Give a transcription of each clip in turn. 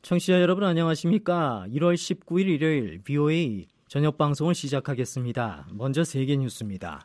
청취자 여러분 안녕하십니까? 1월 19일 일요일 VOA 저녁 방송을 시작하겠습니다. 먼저 세계 뉴스입니다.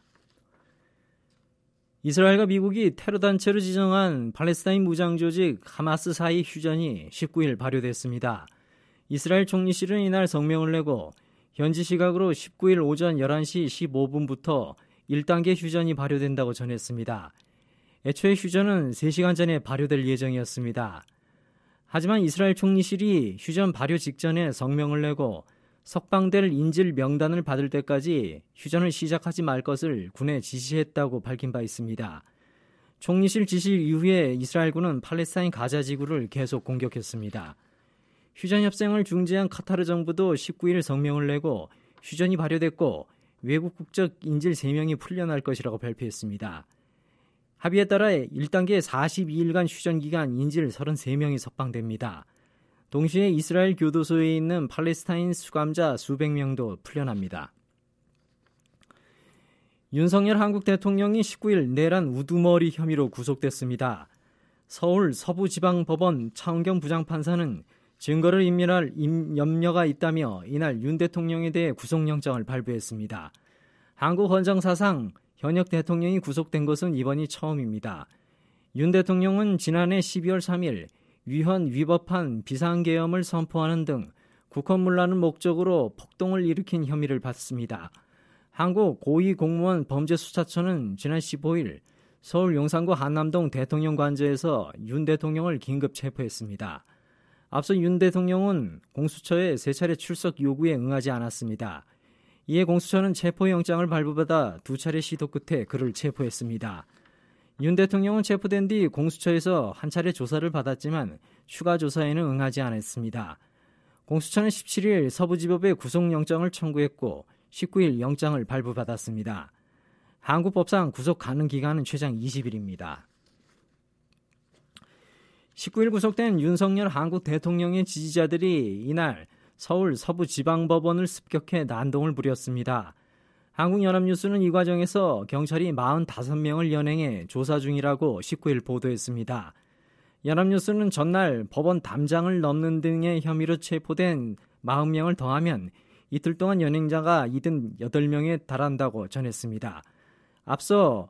이스라엘과 미국이 테러 단체로 지정한 팔레스타인 무장 조직 하마스 사이 휴전이 19일 발효됐습니다. 이스라엘 총리실은 이날 성명을 내고 현지 시각으로 19일 오전 11시 15분부터 1단계 휴전이 발효된다고 전했습니다. 애초에 휴전은 3시간 전에 발효될 예정이었습니다. 하지만 이스라엘 총리실이 휴전 발효 직전에 성명을 내고 석방될 인질 명단을 받을 때까지 휴전을 시작하지 말 것을 군에 지시했다고 밝힌 바 있습니다. 총리실 지시 이후에 이스라엘군은 팔레스타인 가자 지구를 계속 공격했습니다. 휴전 협상을 중재한 카타르 정부도 19일 성명을 내고 휴전이 발효됐고 외국 국적 인질 3명이 풀려날 것이라고 발표했습니다. 합의에 따라 1단계 42일간 휴전 기간 인질 33명이 석방됩니다. 동시에 이스라엘 교도소에 있는 팔레스타인 수감자 수백 명도 풀려납니다. 윤석열 한국 대통령이 19일 내란 우두머리 혐의로 구속됐습니다. 서울 서부지방법원 차은경 부장판사는 증거를 인멸할 염려가 있다며 이날 윤 대통령에 대해 구속영장을 발부했습니다. 한국 헌정사상 현역 대통령이 구속된 것은 이번이 처음입니다. 윤 대통령은 지난해 12월 3일 위헌 위법한 비상계엄을 선포하는 등 국헌문란을 목적으로 폭동을 일으킨 혐의를 받습니다. 한국 고위공무원범죄수사처는 지난 15일 서울 용산구 한남동 대통령관저에서 윤 대통령을 긴급 체포했습니다. 앞서 윤 대통령은 공수처의 3차례 출석 요구에 응하지 않았습니다. 이에 공수처는 체포영장을 발부받아 2차례 시도 끝에 그를 체포했습니다. 윤 대통령은 체포된 뒤 공수처에서 한 차례 조사를 받았지만 추가 조사에는 응하지 않았습니다. 공수처는 17일 서부지법에 구속영장을 청구했고 19일 영장을 발부받았습니다. 한국법상 구속 가능 기간은 최장 20일입니다. 19일 구속된 윤석열 한국 대통령의 지지자들이 이날 서울 서부지방법원을 습격해 난동을 부렸습니다. 한국연합뉴스는 이 과정에서 경찰이 45명을 연행해 조사 중이라고 19일 보도했습니다. 연합뉴스는 전날 법원 담장을 넘는 등의 혐의로 체포된 40명을 더하면 이틀 동안 연행자가 78명에 달한다고 전했습니다. 앞서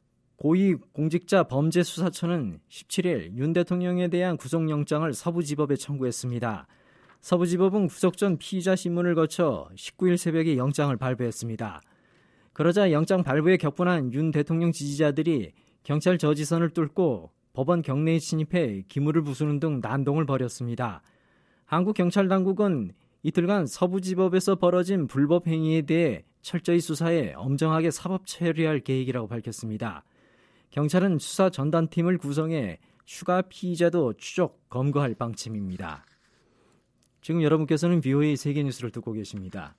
고위공직자범죄수사처는 17일 윤 대통령에 대한 구속영장을 서부지법에 청구했습니다. 서부지법은 구속 전 피의자 신문을 거쳐 19일 새벽에 영장을 발부했습니다. 그러자 영장 발부에 격분한 윤 대통령 지지자들이 경찰 저지선을 뚫고 법원 경내에 침입해 기물을 부수는 등 난동을 벌였습니다. 한국경찰당국은 이틀간 서부지법에서 벌어진 불법 행위에 대해 철저히 수사해 엄정하게 사법 처리할 계획이라고 밝혔습니다. 경찰은 수사 전담팀을 구성해 추가 피의자도 추적 검거할 방침입니다. 지금 여러분께서는 VOA 세계뉴스를 듣고 계십니다.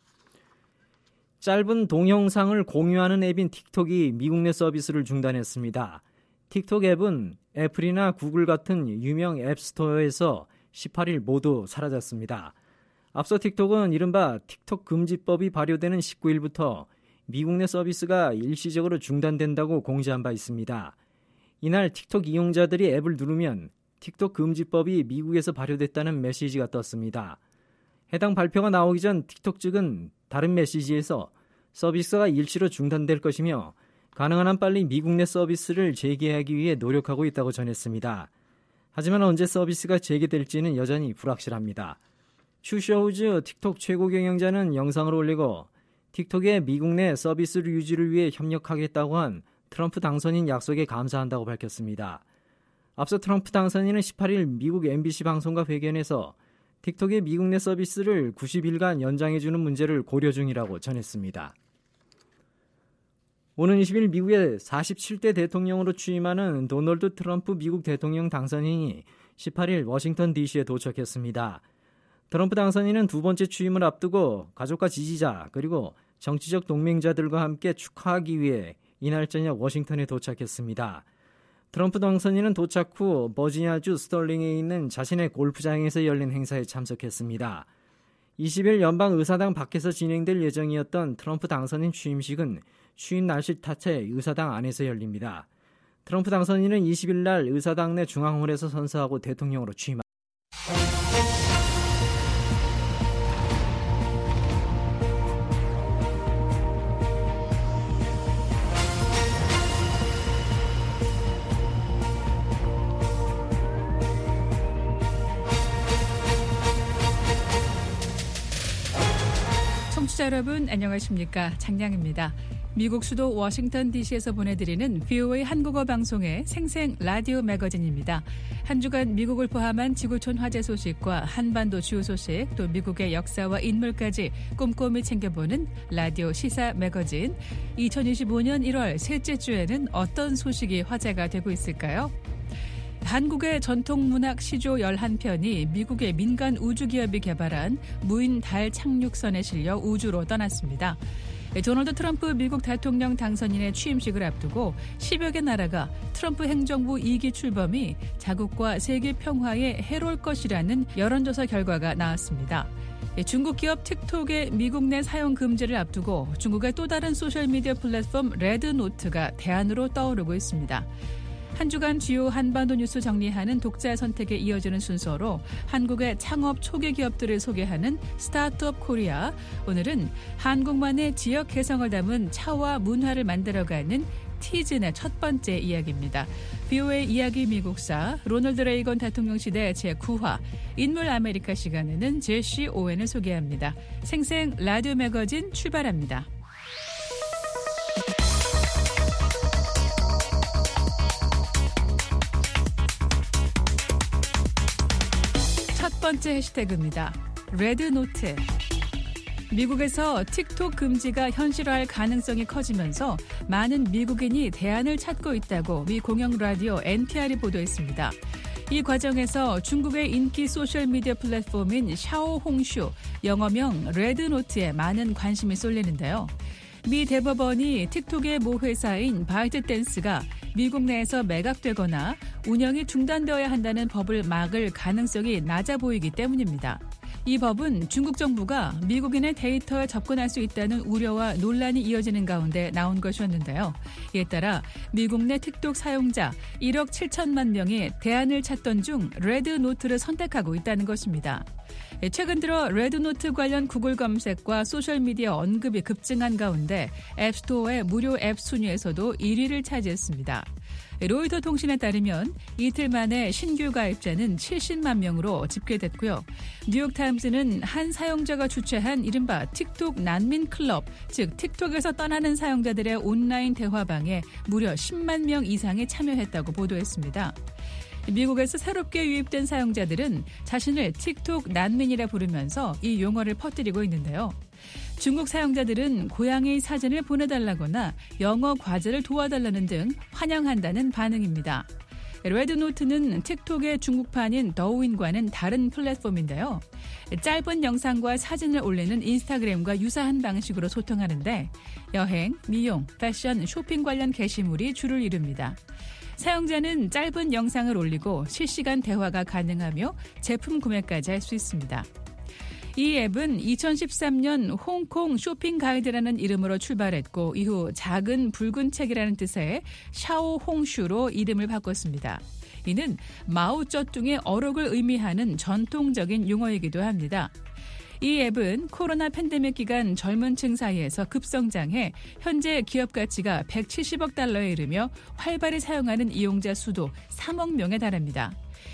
짧은 동영상을 공유하는 앱인 틱톡이 미국 내 서비스를 중단했습니다. 틱톡 앱은 애플이나 구글 같은 유명 앱스토어에서 18일 모두 사라졌습니다. 앞서 틱톡은 이른바 틱톡 금지법이 발효되는 19일부터 미국 내 서비스가 일시적으로 중단된다고 공지한 바 있습니다. 이날 틱톡 이용자들이 앱을 누르면 틱톡 금지법이 미국에서 발효됐다는 메시지가 떴습니다. 해당 발표가 나오기 전 틱톡 측은 다른 메시지에서 서비스가 일시로 중단될 것이며 가능한 한 빨리 미국 내 서비스를 재개하기 위해 노력하고 있다고 전했습니다. 하지만 언제 서비스가 재개될지는 여전히 불확실합니다. 추쇼우즈 틱톡 최고 경영자는 영상을 올리고 틱톡의 미국 내 서비스 유지를 위해 협력하겠다고 한 트럼프 당선인 약속에 감사한다고 밝혔습니다. 앞서 트럼프 당선인은 18일 미국 MBC 방송과 회견에서 틱톡의 미국 내 서비스를 90일간 연장해주는 문제를 고려 중이라고 전했습니다. 오는 20일 미국의 47대 대통령으로 취임하는 도널드 트럼프 미국 대통령 당선인이 18일 워싱턴 DC에 도착했습니다. 트럼프 당선인은 두 번째 취임을 앞두고 가족과 지지자 그리고 정치적 동맹자들과 함께 축하하기 위해 이날 저녁 워싱턴에 도착했습니다. 트럼프 당선인은 도착 후 버지니아주 스털링에 있는 자신의 골프장에서 열린 행사에 참석했습니다. 20일 연방의사당 밖에서 진행될 예정이었던 트럼프 당선인 취임식은 취임 날씨 탓에 의사당 안에서 열립니다. 트럼프 당선인은 20일 날 의사당 내 중앙홀에서 선서하고 대통령으로 취임합니다. 청취자 여러분 안녕하십니까? 장량입니다. 미국 수도 워싱턴 DC에서 보내드리는 VOA 한국어 방송의 생생 라디오 매거진입니다. 한 주간 미국을 포함한 지구촌 화제 소식과 한반도 주요 소식, 또 미국의 역사와 인물까지 꼼꼼히 챙겨보는 라디오 시사 매거진. 2025년 1월 셋째 주에는 어떤 소식이 화제가 되고 있을까요? 한국의 전통문학 시조 11편이 미국의 민간 우주기업이 개발한 무인 달 착륙선에 실려 우주로 떠났습니다. 도널드 트럼프 미국 대통령 당선인의 취임식을 앞두고 10여 개 나라가 트럼프 행정부 2기 출범이 자국과 세계 평화에 해로울 것이라는 여론조사 결과가 나왔습니다. 중국 기업 틱톡의 미국 내 사용 금지를 앞두고 중국의 또 다른 소셜미디어 플랫폼 레드노트가 대안으로 떠오르고 있습니다. 한 주간 주요 한반도 뉴스 정리하는 독자 선택에 이어지는 순서로 한국의 창업 초기 기업들을 소개하는 스타트업 코리아. 오늘은 한국만의 지역 개성을 담은 차와 문화를 만들어가는 티즌의 첫 번째 이야기입니다. VOA 이야기 미국사, 로널드 레이건 대통령 시대 제9화, 인물 아메리카 시간에는 제시 오웬을 소개합니다. 생생 라디오 매거진 출발합니다. 첫 번째 해시태그입니다. 레드노트. 미국에서 틱톡 금지가 현실화할 가능성이 커지면서 많은 미국인이 대안을 찾고 있다고 미 공영 라디오 NPR이 보도했습니다. 이 과정에서 중국의 인기 소셜미디어 플랫폼인 샤오홍슈, 영어명 레드노트에 많은 관심이 쏠리는데요. 미 대법원이 틱톡의 모 회사인 바이트댄스가 미국 내에서 매각되거나 운영이 중단되어야 한다는 법을 막을 가능성이 낮아 보이기 때문입니다. 이 법은 중국 정부가 미국인의 데이터에 접근할 수 있다는 우려와 논란이 이어지는 가운데 나온 것이었는데요. 이에 따라 미국 내 틱톡 사용자 1억 7천만 명이 대안을 찾던 중 레드노트를 선택하고 있다는 것입니다. 최근 들어 레드노트 관련 구글 검색과 소셜미디어 언급이 급증한 가운데 앱스토어의 무료 앱 순위에서도 1위를 차지했습니다. 로이터 통신에 따르면 이틀 만에 신규 가입자는 70만 명으로 집계됐고요. 뉴욕타임스는 한 사용자가 주최한 이른바 틱톡 난민 클럽, 즉 틱톡에서 떠나는 사용자들의 온라인 대화방에 무려 10만 명 이상이 참여했다고 보도했습니다. 미국에서 새롭게 유입된 사용자들은 자신을 틱톡 난민이라 부르면서 이 용어를 퍼뜨리고 있는데요. 중국 사용자들은 고양이 사진을 보내달라거나 영어 과제를 도와달라는 등 환영한다는 반응입니다. 레드노트는 틱톡의 중국판인 더우인과는 다른 플랫폼인데요. 짧은 영상과 사진을 올리는 인스타그램과 유사한 방식으로 소통하는데 여행, 미용, 패션, 쇼핑 관련 게시물이 주를 이룹니다. 사용자는 짧은 영상을 올리고 실시간 대화가 가능하며 제품 구매까지 할 수 있습니다. 이 앱은 2013년 홍콩 쇼핑 가이드라는 이름으로 출발했고 이후 작은 붉은 책이라는 뜻의 샤오홍슈로 이름을 바꿨습니다. 이는 마오쩌둥의 어록을 의미하는 전통적인 용어이기도 합니다. 이 앱은 코로나 팬데믹 기간 젊은 층 사이에서 급성장해 현재 기업 가치가 170억 달러에 이르며 활발히 사용하는 이용자 수도 3억 명에 달합니다.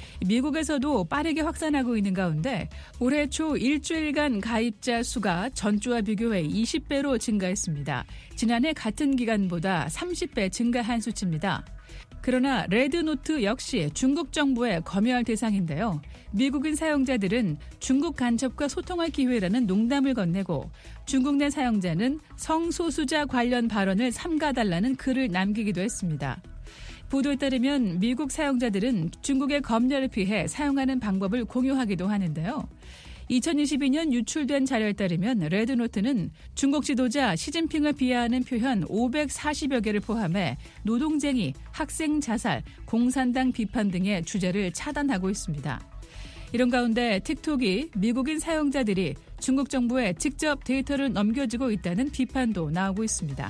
미국에서도 빠르게 확산하고 있는 가운데 올해 초 일주일간 가입자 수가 전주와 비교해 20배로 증가했습니다. 지난해 같은 기간보다 30배 증가한 수치입니다. 그러나 레드노트 역시 중국 정부의 검열 대상인데요. 미국인 사용자들은 중국 간첩과 소통할 기회라는 농담을 건네고 중국 내 사용자는 성소수자 관련 발언을 삼가달라는 글을 남기기도 했습니다. 보도에 따르면 미국 사용자들은 중국의 검열을 피해 사용하는 방법을 공유하기도 하는데요. 2022년 유출된 자료에 따르면 레드노트는 중국 지도자 시진핑을 비하하는 표현 540여 개를 포함해 노동쟁이, 학생 자살, 공산당 비판 등의 주제를 차단하고 있습니다. 이런 가운데 틱톡이 미국인 사용자들이 중국 정부에 직접 데이터를 넘겨주고 있다는 비판도 나오고 있습니다.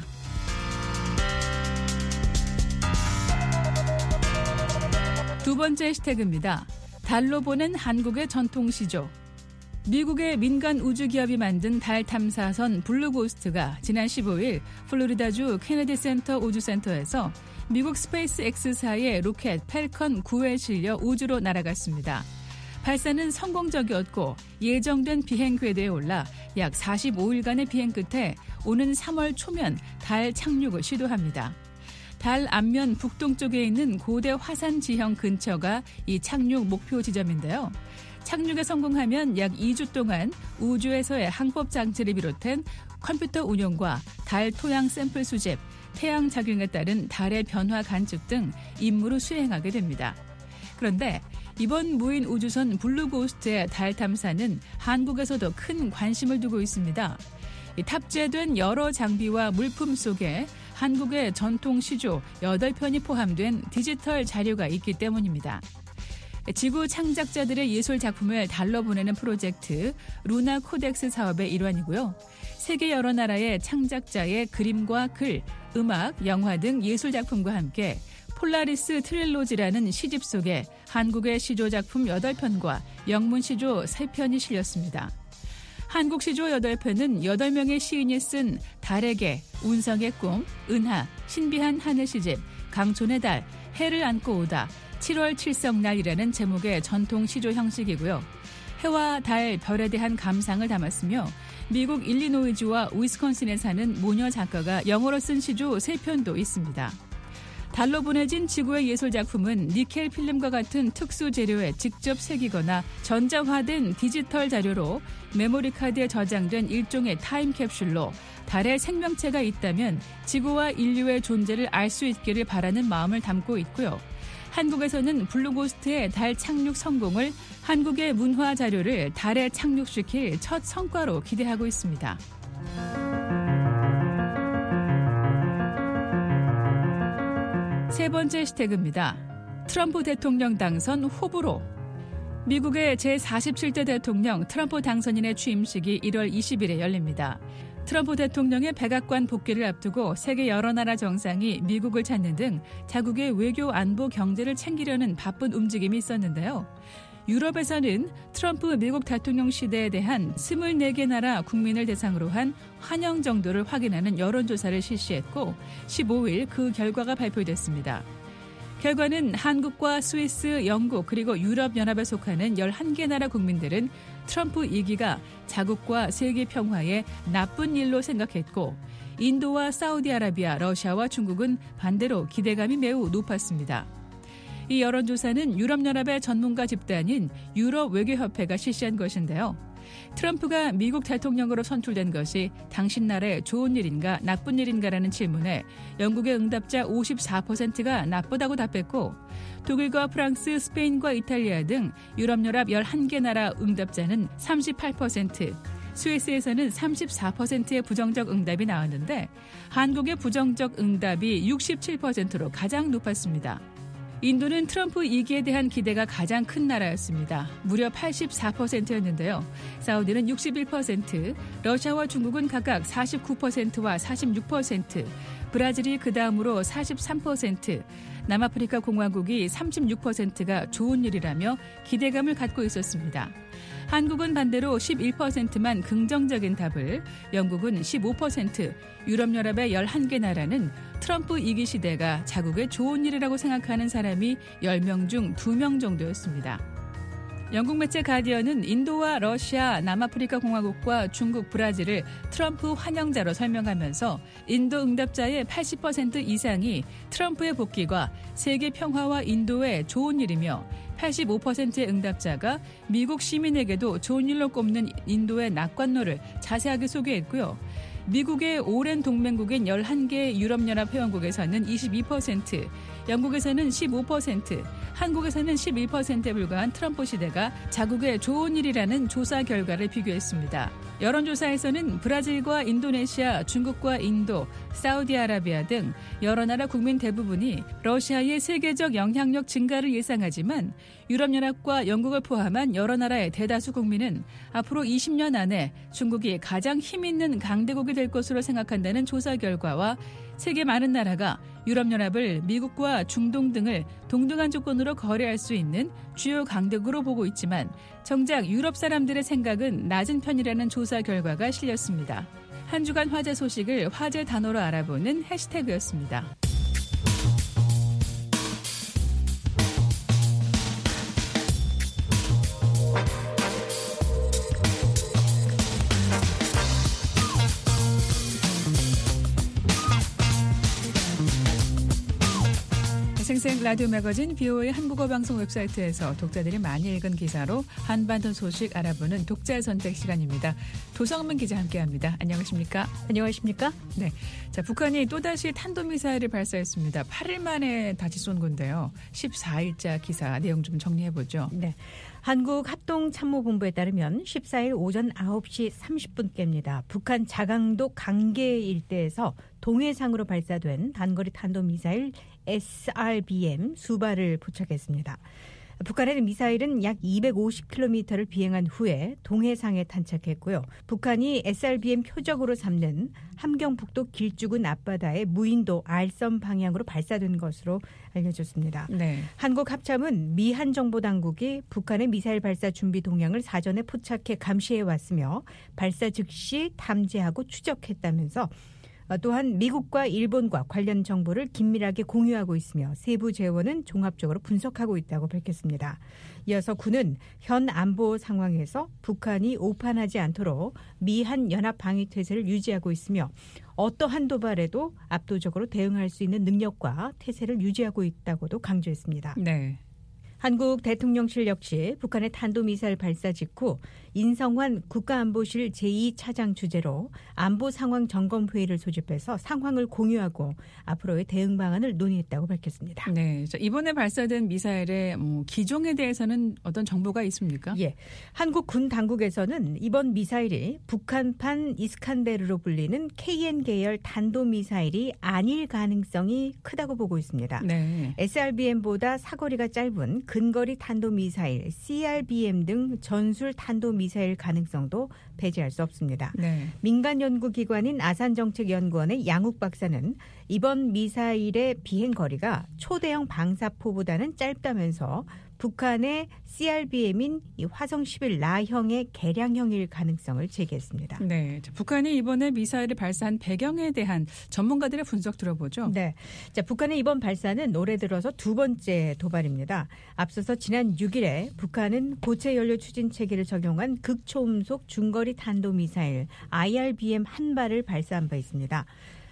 두 번째 해시태그입니다. 달로 보낸 한국의 전통시조. 미국의 민간 우주기업이 만든 달 탐사선 블루고스트가 지난 15일 플로리다주 케네디 센터 우주센터에서 미국 스페이스 X사의 로켓 펠컨 9에 실려 우주로 날아갔습니다. 발사는 성공적이었고 예정된 비행 궤도에 올라 약 45일간의 비행 끝에 오는 3월 초면 달 착륙을 시도합니다. 달 앞면 북동쪽에 있는 고대 화산 지형 근처가 이 착륙 목표 지점인데요. 착륙에 성공하면 약 2주 동안 우주에서의 항법 장치를 비롯한 컴퓨터 운용과 달 토양 샘플 수집, 태양 작용에 따른 달의 변화 관측 등 임무를 수행하게 됩니다. 그런데 이번 무인 우주선 블루고스트의 달 탐사는 한국에서도 큰 관심을 두고 있습니다. 탑재된 여러 장비와 물품 속에 한국의 전통 시조 8편이 포함된 디지털 자료가 있기 때문입니다. 지구 창작자들의 예술 작품을 달로 보내는 프로젝트 루나 코덱스 사업의 일환이고요. 세계 여러 나라의 창작자의 그림과 글, 음악, 영화 등 예술 작품과 함께 폴라리스 트릴로지라는 시집 속에 한국의 시조 작품 8편과 영문 시조 3편이 실렸습니다. 한국 시조 8편은 8명의 시인이 쓴 달의 개, 운성의 꿈, 은하, 신비한 하늘 시집, 강촌의 달, 해를 안고 오다, 7월 칠성날이라는 제목의 전통 시조 형식이고요. 해와 달, 별에 대한 감상을 담았으며 미국 일리노이주와 위스콘신에 사는 모녀 작가가 영어로 쓴 시조 3편도 있습니다. 달로 보내진 지구의 예술작품은 니켈 필름과 같은 특수 재료에 직접 새기거나 전자화된 디지털 자료로 메모리 카드에 저장된 일종의 타임캡슐로 달에 생명체가 있다면 지구와 인류의 존재를 알 수 있기를 바라는 마음을 담고 있고요. 한국에서는 블루고스트의 달 착륙 성공을 한국의 문화 자료를 달에 착륙시킬 첫 성과로 기대하고 있습니다. 세 번째 해시태그입니다. 트럼프 대통령 당선 호불호. 미국의 제47대 대통령 트럼프 당선인의 취임식이 1월 20일에 열립니다. 트럼프 대통령의 백악관 복귀를 앞두고 세계 여러 나라 정상이 미국을 찾는 등 자국의 외교, 안보, 경제를 챙기려는 바쁜 움직임이 있었는데요. 유럽에서는 트럼프 미국 대통령 시대에 대한 24개 나라 국민을 대상으로 한 환영 정도를 확인하는 여론조사를 실시했고 15일 그 결과가 발표됐습니다. 결과는 한국과 스위스, 영국 그리고 유럽연합에 속하는 11개 나라 국민들은 트럼프 2기가 자국과 세계 평화에 나쁜 일로 생각했고 인도와 사우디아라비아, 러시아와 중국은 반대로 기대감이 매우 높았습니다. 이 여론조사는 유럽연합의 전문가 집단인 유럽 외교협회가 실시한 것인데요. 트럼프가 미국 대통령으로 선출된 것이 당신 나라에 좋은 일인가 나쁜 일인가라는 질문에 영국의 응답자 54%가 나쁘다고 답했고 독일과 프랑스, 스페인과 이탈리아 등 유럽연합 11개 나라 응답자는 38%, 스위스에서는 34%의 부정적 응답이 나왔는데 한국의 부정적 응답이 67%로 가장 높았습니다. 인도는 트럼프 2기에 대한 기대가 가장 큰 나라였습니다. 무려 84%였는데요. 사우디는 61%, 러시아와 중국은 각각 49%와 46%, 브라질이 그 다음으로 43%, 남아프리카 공화국이 36%가 좋은 일이라며 기대감을 갖고 있었습니다. 한국은 반대로 11%만 긍정적인 답을, 영국은 15%, 유럽연합의 11개 나라는 트럼프 2기 시대가 자국의 좋은 일이라고 생각하는 사람이 10명 중 2명 정도였습니다. 영국 매체 가디언은 인도와 러시아, 남아프리카 공화국과 중국, 브라질을 트럼프 환영자로 설명하면서 인도 응답자의 80% 이상이 트럼프의 복귀가 세계 평화와 인도의 좋은 일이며 85%의 응답자가 미국 시민에게도 좋은 일로 꼽는 인도의 낙관론을 자세하게 소개했고요. 미국의 오랜 동맹국인 11개 유럽연합 회원국에서는 22%, 영국에서는 15%, 한국에서는 11%에 불과한 트럼프 시대가 자국의 좋은 일이라는 조사 결과를 비교했습니다. 여론조사에서는 브라질과 인도네시아, 중국과 인도, 사우디아라비아 등 여러 나라 국민 대부분이 러시아의 세계적 영향력 증가를 예상하지만 유럽연합과 영국을 포함한 여러 나라의 대다수 국민은 앞으로 20년 안에 중국이 가장 힘있는 강대국이 될 것으로 생각한다는 조사 결과와 세계 많은 나라가 유럽연합을 미국과 중동 등을 동등한 조건으로 거래할 수 있는 주요 강대국으로 보고 있지만 정작 유럽 사람들의 생각은 낮은 편이라는 조사 결과가 실렸습니다. 한 주간 화제 소식을 화제 단어로 알아보는 해시태그였습니다. 인생 라디오 매거진 BOA 한국어 방송 웹사이트에서 독자들이 많이 읽은 기사로 한반도 소식 알아보는 독자 선택 시간입니다. 도성문 기자 함께합니다. 안녕하십니까? 안녕하십니까? 네. 자, 북한이 또다시 탄도미사일을 발사했습니다. 8일 만에 다시 쏜 건데요. 14일자 기사 내용 좀 정리해보죠. 네. 한국합동참모본부에 따르면 14일 오전 9시 30분께입니다. 북한 자강도 강계 일대에서 동해상으로 발사된 단거리 탄도미사일 SRBM 수발을 포착했습니다. 북한의 미사일은 약 250km를 비행한 후에 동해상에 탄착했고요. 북한이 SRBM 표적으로 삼는 함경북도 길쭉은 앞바다의 무인도 알섬 방향으로 발사된 것으로 알려졌습니다. 네. 한국합참은 미한정보당국이 북한의 미사일 발사 준비 동향을 사전에 포착해 감시해왔으며 발사 즉시 탐지하고 추적했다면서 또한 미국과 일본과 관련 정보를 긴밀하게 공유하고 있으며 세부 재원은 종합적으로 분석하고 있다고 밝혔습니다. 이어서 군은 현 안보 상황에서 북한이 오판하지 않도록 미한 연합 방위 태세를 유지하고 있으며 어떠한 도발에도 압도적으로 대응할 수 있는 능력과 태세를 유지하고 있다고도 강조했습니다. 네. 한국 대통령실 역시 북한의 탄도미사일 발사 직후 인성환 국가안보실 제2차장 주재로 안보 상황 점검 회의를 소집해서 상황을 공유하고 앞으로의 대응 방안을 논의했다고 밝혔습니다. 네, 이번에 발사된 미사일의 기종에 대해서는 어떤 정보가 있습니까? 예, 한국 군 당국에서는 이번 미사일이 북한판 이스칸데르로 불리는 KN 계열 탄도미사일이 아닐 가능성이 크다고 보고 있습니다. 네. SRBM보다 사거리가 짧은 근거리 탄도미사일 CRBM 등 전술 탄도미사일 가능성도 배제할 수 없습니다. 네. 민간 연구기관인 아산정책연구원의 양욱 박사는 이번 미사일의 비행거리가 초대형 방사포보다는 짧다면서 북한의 CRBM인 이 화성 11 라형의 개량형일 가능성을 제기했습니다. 네, 북한이 이번에 미사일을 발사한 배경에 대한 전문가들의 분석 들어보죠. 네, 자, 북한의 이번 발사는 올해 들어서 두 번째 도발입니다. 앞서서 지난 6일에 북한은 고체 연료 추진 체계를 적용한 극초음속 중거리 탄도미사일 IRBM 한 발을 발사한 바 있습니다.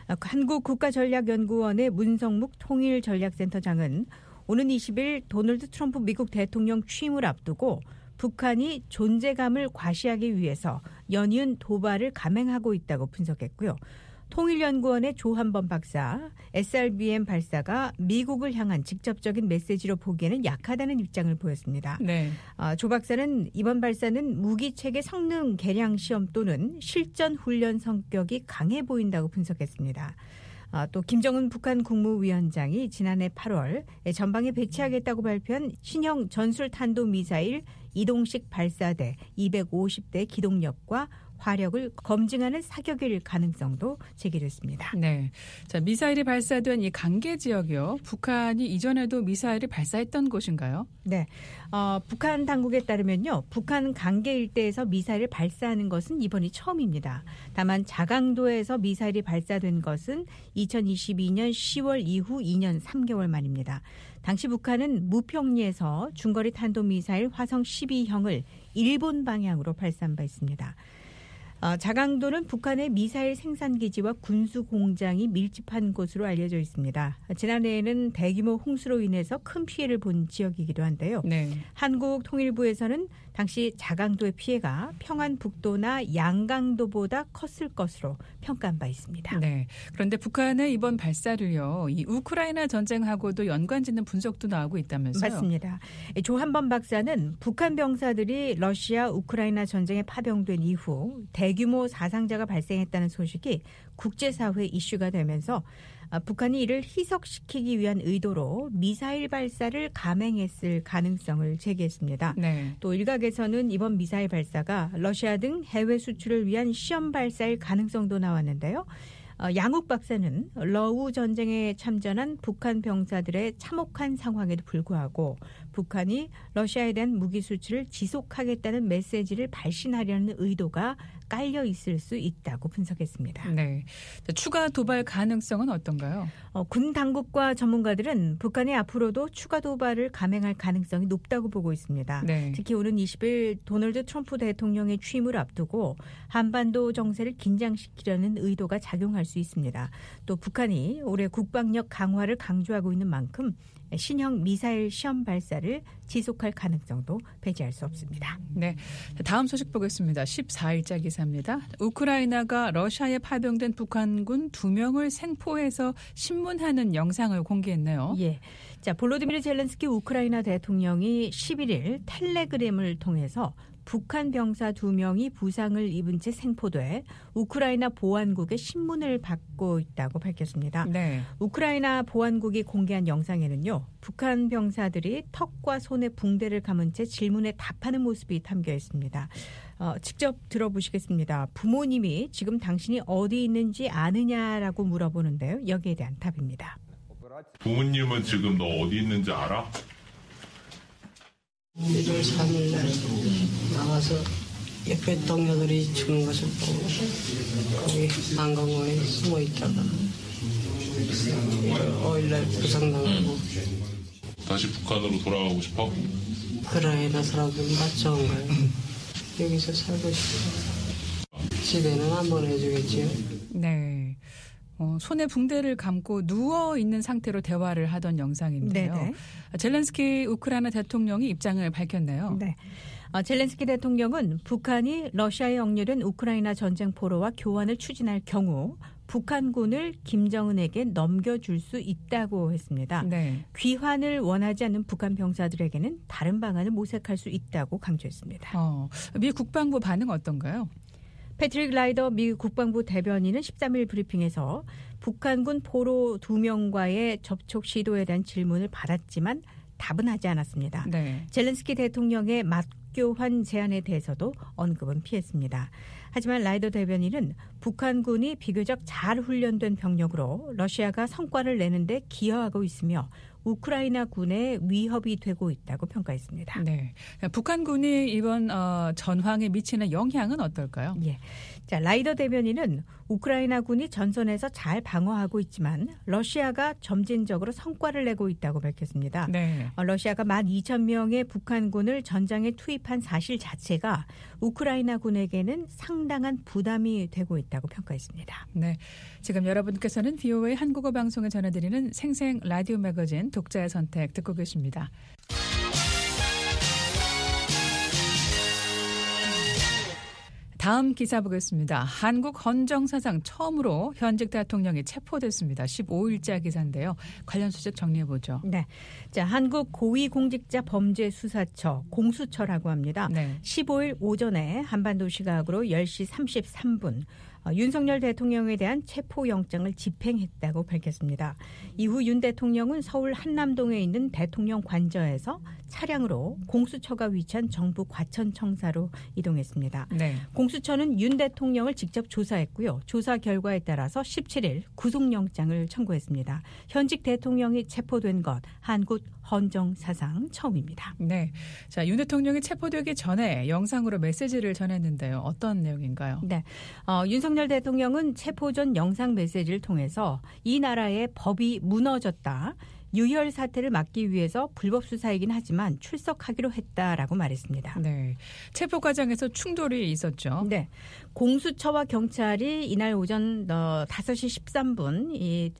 한국국가전략연구원의 문성묵 통일전략센터장은 오는 20일 도널드 트럼프 미국 대통령 취임을 앞두고 북한이 존재감을 과시하기 위해서 연이은 도발을 감행하고 있다고 분석했고요. 통일연구원의 조한범 박사, SRBM 발사가 미국을 향한 직접적인 메시지로 보기에는 약하다는 입장을 보였습니다. 네. 조 박사는 이번 발사는 무기체계 성능 개량 시험 또는 실전 훈련 성격이 강해 보인다고 분석했습니다. 또 김정은 북한 국무위원장이 지난해 8월 전방에 배치하겠다고 발표한 신형 전술탄도미사일 이동식 발사대 250대 기동력과 화력을 검증하는 사격일 가능성도 제기됐습니다. 네, 자, 미사일이 발사된 이 강계 지역이요. 북한이 이전에도 미사일을 발사했던 곳인가요? 네, 북한 당국에 따르면요, 북한 강계 일대에서 미사일을 발사하는 것은 이번이 처음입니다. 다만 자강도에서 미사일이 발사된 것은 2022년 10월 이후 2년 3개월 만입니다. 당시 북한은 무평리에서 중거리 탄도미사일 화성 12형을 일본 방향으로 발사한 바 있습니다. 자강도는 북한의 미사일 생산기지와 군수공장이 밀집한 곳으로 알려져 있습니다. 지난해에는 대규모 홍수로 인해서 큰 피해를 본 지역이기도 한데요. 네. 한국통일부에서는 당시 자강도의 피해가 평안북도나 양강도보다 컸을 것으로 평가한 바 있습니다. 네. 그런데 북한의 이번 발사를요, 이 우크라이나 전쟁하고도 연관짓는 분석도 나오고 있다면서요? 맞습니다. 조한범 박사는 북한 병사들이 러시아 우크라이나 전쟁에 파병된 이후 대규모 사상자가 발생했다는 소식이 국제사회 이슈가 되면서 북한이 이를 희석시키기 위한 의도로 미사일 발사를 감행했을 가능성을 제기했습니다. 네. 또 일각에서는 이번 미사일 발사가 러시아 등 해외 수출을 위한 시험 발사일 가능성도 나왔는데요. 양욱 박사는 러우 전쟁에 참전한 북한 병사들의 참혹한 상황에도 불구하고 북한이 러시아에 대한 무기 수출을 지속하겠다는 메시지를 발신하려는 의도가 깔려 있을 수 있다고 분석했습니다. 네. 추가 도발 가능성은 어떤가요? 군 당국과 전문가들은 북한이 앞으로도 추가 도발을 감행할 가능성이 높다고 보고 있습니다. 네. 특히 오는 20일 도널드 트럼프 대통령의 취임을 앞두고 한반도 정세를 긴장시키려는 의도가 작용할 수 있습니다. 또 북한이 올해 국방력 강화를 강조하고 있는 만큼 신형 미사일 시험 발사를 지속할 가능성도 배제할 수 없습니다. 네, 다음 소식 보겠습니다. 14일자 기사입니다. 우크라이나가 러시아에 파병된 북한군 2명을 생포해서 신문하는 영상을 공개했네요. 예. 자, 볼로디미르 젤렌스키 우크라이나 대통령이 11일 텔레그램을 통해서 북한 병사 2명이 부상을 입은 채 생포돼 우크라이나 보안국의 신문을 받고 있다고 밝혔습니다. 네. 우크라이나 보안국이 공개한 영상에는요. 북한 병사들이 턱과 손에 붕대를 감은 채 질문에 답하는 모습이 담겨 있습니다. 직접 들어보시겠습니다. 부모님이 지금 당신이 어디 있는지 아느냐라고 물어보는데요. 여기에 대한 답입니다. 부모님은 지금 너 어디 있는지 알아? 1월 3일 날 나가서 옆에 동료들이 죽는 것을 보고 거기 난강원에 숨어 있다가 5일 날 부상당하고. 다시 북한으로 돌아가고 싶어? 우크라이나 사람들 맞춰온 거예요. 여기서 살고 싶어. 집에는 안 보내주겠지요. 네. 손에 붕대를 감고 누워 있는 상태로 대화를 하던 영상인데요. 네네. 젤렌스키 우크라이나 대통령이 입장을 밝혔네요. 네. 젤렌스키 대통령은 북한이 러시아에 억류된 우크라이나 전쟁 포로와 교환을 추진할 경우 북한군을 김정은에게 넘겨줄 수 있다고 했습니다. 네. 귀환을 원하지 않는 북한 병사들에게는 다른 방안을 모색할 수 있다고 강조했습니다. 미 국방부 반응 어떤가요? 패트릭 라이더 미 국방부 대변인은 13일 브리핑에서 북한군 포로 2명과의 접촉 시도에 대한 질문을 받았지만 답은 하지 않았습니다. 네. 젤렌스키 대통령의 맞교환 제안에 대해서도 언급은 피했습니다. 하지만 라이더 대변인은 북한군이 비교적 잘 훈련된 병력으로 러시아가 성과를 내는데 기여하고 있으며 우크라이나 군에 위협이 되고 있다고 평가했습니다. 네, 북한군이 이번 전황에 미치는 영향은 어떨까요? 예. 자, 라이더 대변인은 우크라이나 군이 전선에서 잘 방어하고 있지만 러시아가 점진적으로 성과를 내고 있다고 밝혔습니다. 네. 러시아가 12,000명의 북한군을 전장에 투입한 사실 자체가 우크라이나 군에게는 상당한 부담이 되고 있다고 평가했습니다. 네, 지금 여러분께서는 VOA 한국어 방송에 전해드리는 생생 라디오 매거진 독자의 선택 듣고 계십니다. 다음 기사 보겠습니다. 한국 헌정사상 처음으로 현직 대통령이 체포됐습니다. 15일자 기사인데요. 관련 소식 정리해보죠. 네, 자, 한국 고위공직자범죄수사처 공수처라고 합니다. 네. 15일 오전에 한반도 시각으로 10시 33분 윤석열 대통령에 대한 체포영장을 집행했다고 밝혔습니다. 이후 윤 대통령은 서울 한남동에 있는 대통령 관저에서 차량으로 공수처가 위치한 정부 과천청사로 이동했습니다. 네. 공수처는 윤 대통령을 직접 조사했고요. 조사 결과에 따라서 17일 구속영장을 청구했습니다. 현직 대통령이 체포된 것 한국 헌정사상 처음입니다. 네, 자, 윤 대통령이 체포되기 전에 영상으로 메시지를 전했는데요. 어떤 내용인가요? 네, 윤석열 대통령은 체포 전 영상 메시지를 통해서 이 나라의 법이 무너졌다. 유혈 사태를 막기 위해서 불법 수사이긴 하지만 출석하기로 했다라고 말했습니다. 네, 체포 과정에서 충돌이 있었죠. 네, 공수처와 경찰이 이날 오전 5시 13분 이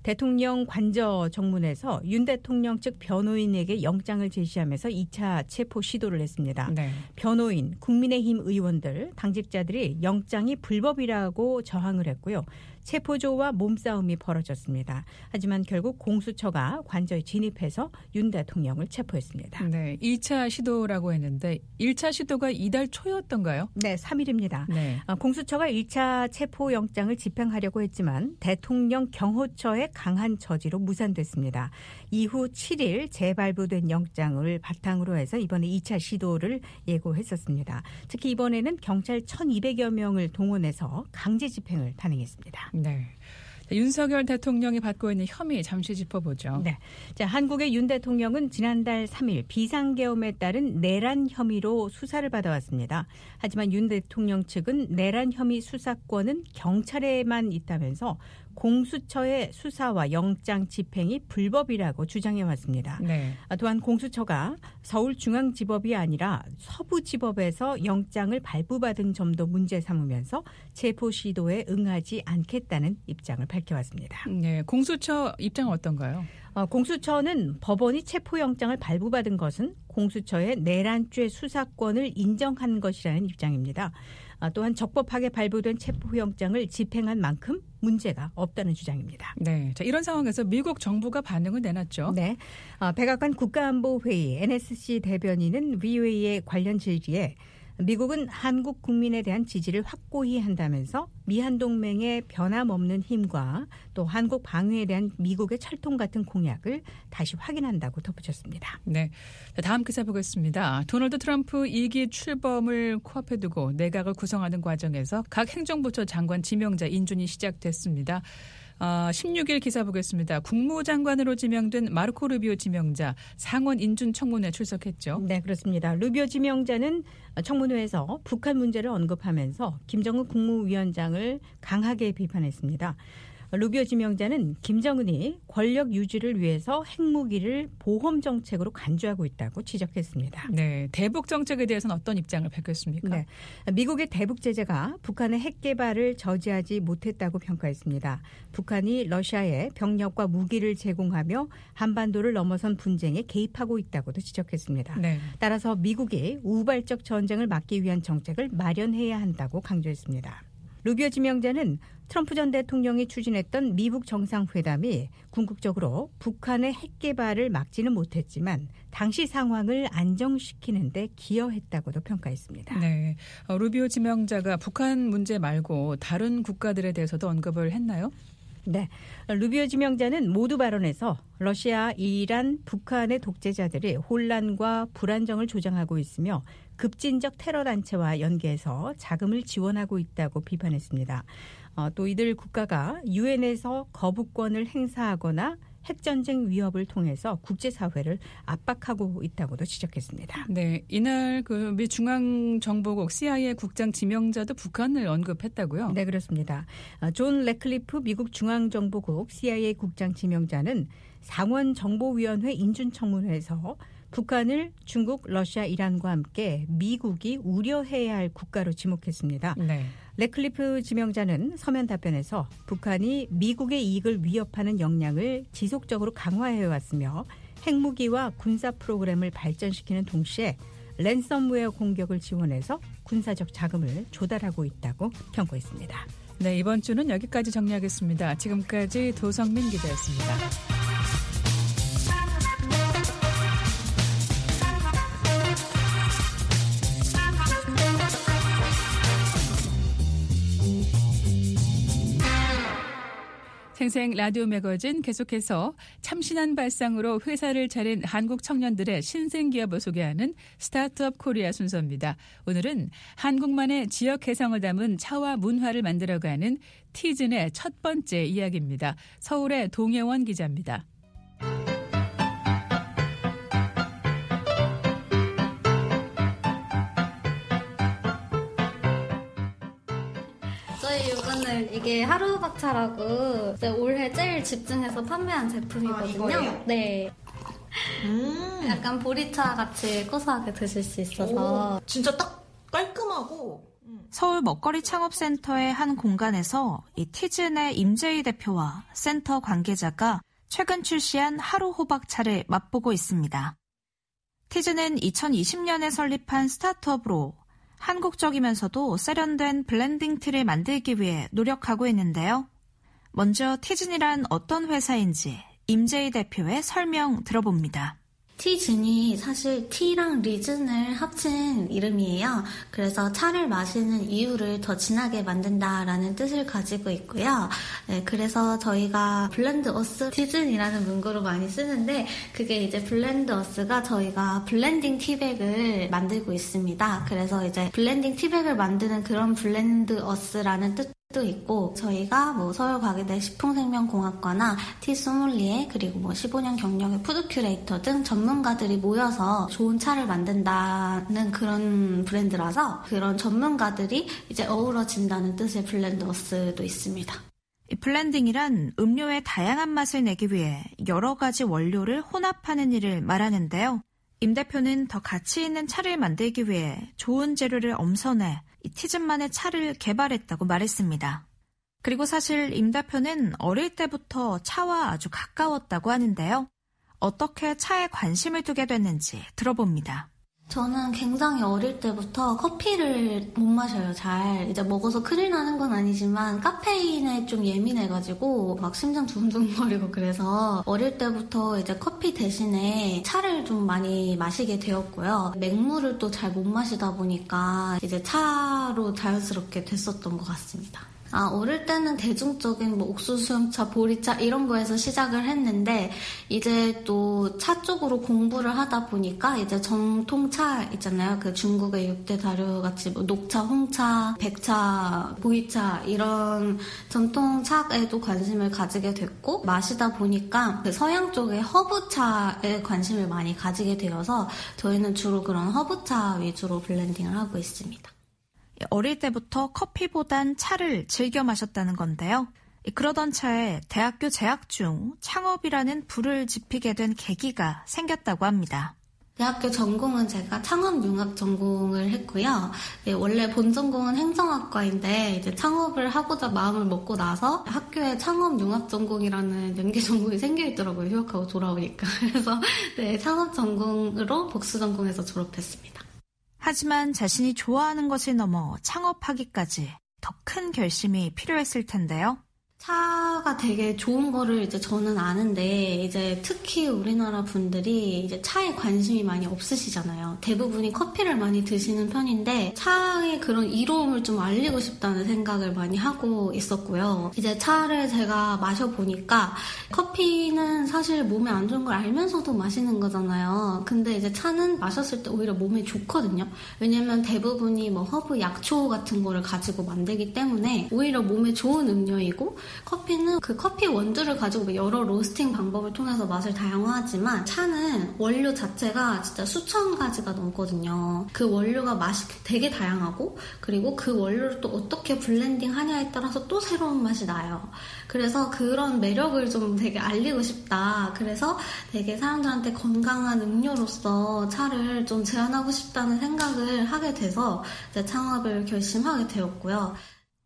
대통령 관저 정문에서 윤 대통령 측 변호인에게 영장을 제시하면서 2차 체포 시도를 했습니다. 네. 변호인, 국민의힘 의원들, 당직자들이 영장이 불법이라고 저항을 했고요. 체포조와 몸싸움이 벌어졌습니다. 하지만 결국 공수처가 관저에 진입해서 윤 대통령을 체포했습니다. 네, 2차 시도라고 했는데 1차 시도가 이달 초였던가요? 네, 3일입니다. 네. 공수처가 1차 체포영장을 집행하려고 했지만 대통령 경호처의 강한 저지로 무산됐습니다. 이후 7일 재발부된 영장을 바탕으로 해서 이번에 2차 시도를 예고했었습니다. 특히 이번에는 경찰 1,200여 명을 동원해서 강제 집행을 단행했습니다. 네. 자, 윤석열 대통령이 받고 있는 혐의 잠시 짚어보죠. 네. 자, 한국의 윤 대통령은 지난달 3일 비상계엄에 따른 내란 혐의로 수사를 받아왔습니다. 하지만 윤 대통령 측은 내란 혐의 수사권은 경찰에만 있다면서 공수처의 수사와 영장 집행이 불법이라고 주장해왔습니다. 네. 또한 공수처가 서울중앙지법이 아니라 서부지법에서 영장을 발부받은 점도 문제 삼으면서 체포 시도에 응하지 않겠다는 입장을 밝혀왔습니다. 네, 공수처 입장은 어떤가요? 공수처는 법원이 체포영장을 발부받은 것은 공수처의 내란죄 수사권을 인정한 것이라는 입장입니다. 또한 적법하게 발부된 체포영장을 집행한 만큼 문제가 없다는 주장입니다. 네, 자, 이런 상황에서 미국 정부가 반응을 내놨죠. 네, 백악관 국가안보회의 NSC 대변인은 VOA의 관련 질의에 미국은 한국 국민에 대한 지지를 확고히 한다면서 미한동맹의 변함없는 힘과 또 한국 방위에 대한 미국의 철통 같은 공약을 다시 확인한다고 덧붙였습니다. 네, 다음 기사 보겠습니다. 도널드 트럼프 2기 출범을 코앞에 두고 내각을 구성하는 과정에서 각 행정부처 장관 지명자 인준이 시작됐습니다. 16일 기사 보겠습니다. 국무장관으로 지명된 마르코 루비오 지명자 상원 인준 청문회에 출석했죠. 네, 그렇습니다. 루비오 지명자는 청문회에서 북한 문제를 언급하면서 김정은 국무위원장을 강하게 비판했습니다. 루비오 지명자는 김정은이 권력 유지를 위해서 핵무기를 보험 정책으로 간주하고 있다고 지적했습니다. 네, 대북 정책에 대해서는 어떤 입장을 밝혔습니까? 네, 미국의 대북 제재가 북한의 핵 개발을 저지하지 못했다고 평가했습니다. 북한이 러시아에 병력과 무기를 제공하며 한반도를 넘어선 분쟁에 개입하고 있다고도 지적했습니다. 네. 따라서 미국이 우발적 전쟁을 막기 위한 정책을 마련해야 한다고 강조했습니다. 루비오 지명자는 트럼프 전 대통령이 추진했던 미국 정상회담이 궁극적으로 북한의 핵 개발을 막지는 못했지만 당시 상황을 안정시키는 데 기여했다고도 평가했습니다. 네, 루비오 지명자가 북한 문제 말고 다른 국가들에 대해서도 언급을 했나요? 네, 루비오 지명자는 모두 발언에서 러시아, 이란, 북한의 독재자들이 혼란과 불안정을 조장하고 있으며 급진적 테러 단체와 연계해서 자금을 지원하고 있다고 비판했습니다. 또 이들 국가가 유엔에서 거부권을 행사하거나 핵전쟁 위협을 통해서 국제사회를 압박하고 있다고도 지적했습니다. 네, 이날 미 중앙정보국 CIA 국장 지명자도 북한을 언급했다고요? 네, 그렇습니다. 존 레클리프 미국 중앙정보국 CIA 국장 지명자는 상원정보위원회 인준청문회에서 북한을 중국, 러시아, 이란과 함께 미국이 우려해야 할 국가로 지목했습니다. 네. 레클리프 지명자는 서면 답변에서 북한이 미국의 이익을 위협하는 역량을 지속적으로 강화해왔으며 핵무기와 군사 프로그램을 발전시키는 동시에 랜섬웨어 공격을 지원해서 군사적 자금을 조달하고 있다고 평가했습니다. 네, 이번 주는 여기까지 정리하겠습니다. 지금까지 도성민 기자였습니다. 생생 라디오 매거진 계속해서 참신한 발상으로 회사를 차린 한국 청년들의 신생기업을 소개하는 스타트업 코리아 순서입니다. 오늘은 한국만의 지역 개성을 담은 차와 문화를 만들어가는 티즌의 첫 번째 이야기입니다. 서울의 동혜원 기자입니다. 이게 하루박차라고 올해 제일 집중해서 판매한 제품이거든요. 네. 약간 보리차 같이 고소하게 드실 수 있어서. 진짜 딱 깔끔하고. 서울 먹거리 창업센터의 한 공간에서 이 티즌의 임재희 대표와 센터 관계자가 최근 출시한 하루 호박차를 맛보고 있습니다. 티즌은 2020년에 설립한 스타트업으로 한국적이면서도 세련된 블렌딩 티를 만들기 위해 노력하고 있는데요. 먼저 티즌이란 어떤 회사인지 임재희 대표의 설명 들어봅니다. 티즌이 사실 티랑 리즌을 합친 이름이에요. 그래서 차를 마시는 이유를 더 진하게 만든다라는 뜻을 가지고 있고요. 네, 그래서 저희가 블렌드 어스 티즌이라는 문구로 많이 쓰는데 그게 이제 블렌드 어스가 저희가 블렌딩 티백을 만들고 있습니다. 그래서 이제 블렌딩 티백을 만드는 그런 블렌드 어스라는 뜻 도 있고 저희가 서울과기대 식품생명공학과나 티소믈리에 그리고 15년 경력의 푸드 큐레이터 등 전문가들이 모여서 좋은 차를 만든다는 그런 브랜드라서 그런 전문가들이 이제 어우러진다는 뜻의 블렌더스도 있습니다. 이 블렌딩이란 음료의 다양한 맛을 내기 위해 여러 가지 원료를 혼합하는 일을 말하는데요. 임 대표는 더 가치 있는 차를 만들기 위해 좋은 재료를 엄선해 이 티즌만의 차를 개발했다고 말했습니다. 그리고 사실 임 대표는 어릴 때부터 차와 아주 가까웠다고 하는데요. 어떻게 차에 관심을 두게 됐는지 들어봅니다. 저는 굉장히 어릴 때부터 커피를 못 마셔요, 잘. 이제 먹어서 큰일 나는 건 아니지만 카페인에 좀 예민해가지고 막 심장 두근두근거리고 그래서 어릴 때부터 이제 커피 대신에 차를 좀 많이 마시게 되었고요. 맹물을 또 잘 못 마시다 보니까 이제 차로 자연스럽게 됐었던 것 같습니다. 어릴 때는 대중적인 뭐 옥수수차, 보리차 이런 거에서 시작을 했는데 이제 또 차 쪽으로 공부를 하다 보니까 이제 정통차 있잖아요. 그 중국의 6대 다류 같이 뭐 녹차, 홍차, 백차, 보이차 이런 전통차에도 관심을 가지게 됐고 마시다 보니까 그 서양 쪽의 허브차에 관심을 많이 가지게 되어서 저희는 주로 그런 허브차 위주로 블렌딩을 하고 있습니다. 어릴 때부터 커피보단 차를 즐겨 마셨다는 건데요. 그러던 차에 대학교 재학 중 창업이라는 불을 지피게 된 계기가 생겼다고 합니다. 대학교 전공은 제가 창업융합 전공을 했고요. 원래 본 전공은 행정학과인데 이제 창업을 하고자 마음을 먹고 나서 학교에 창업융합 전공이라는 연계 전공이 생겨 있더라고요. 휴학하고 돌아오니까. 그래서 네, 창업 전공으로 복수 전공에서 졸업했습니다. 하지만 자신이 좋아하는 것을 넘어 창업하기까지 더 큰 결심이 필요했을 텐데요. 차가 되게 좋은 거를 이제 저는 아는데 이제 특히 우리나라 분들이 이제 차에 관심이 많이 없으시잖아요. 대부분이 커피를 많이 드시는 편인데 차의 그런 이로움을 좀 알리고 싶다는 생각을 많이 하고 있었고요. 이제 차를 제가 마셔보니까 커피는 사실 몸에 안 좋은 걸 알면서도 마시는 거잖아요. 근데 이제 차는 마셨을 때 오히려 몸에 좋거든요. 왜냐면 대부분이 뭐 허브, 약초 같은 거를 가지고 만들기 때문에 오히려 몸에 좋은 음료이고 커피는 그 커피 원두를 가지고 여러 로스팅 방법을 통해서 맛을 다양화하지만 차는 원료 자체가 진짜 수천 가지가 넘거든요. 그 원료가 맛이 되게 다양하고 그리고 그 원료를 또 어떻게 블렌딩 하냐에 따라서 또 새로운 맛이 나요. 그래서 그런 매력을 좀 되게 알리고 싶다. 그래서 되게 사람들한테 건강한 음료로서 차를 좀 제안하고 싶다는 생각을 하게 돼서 이제 창업을 결심하게 되었고요.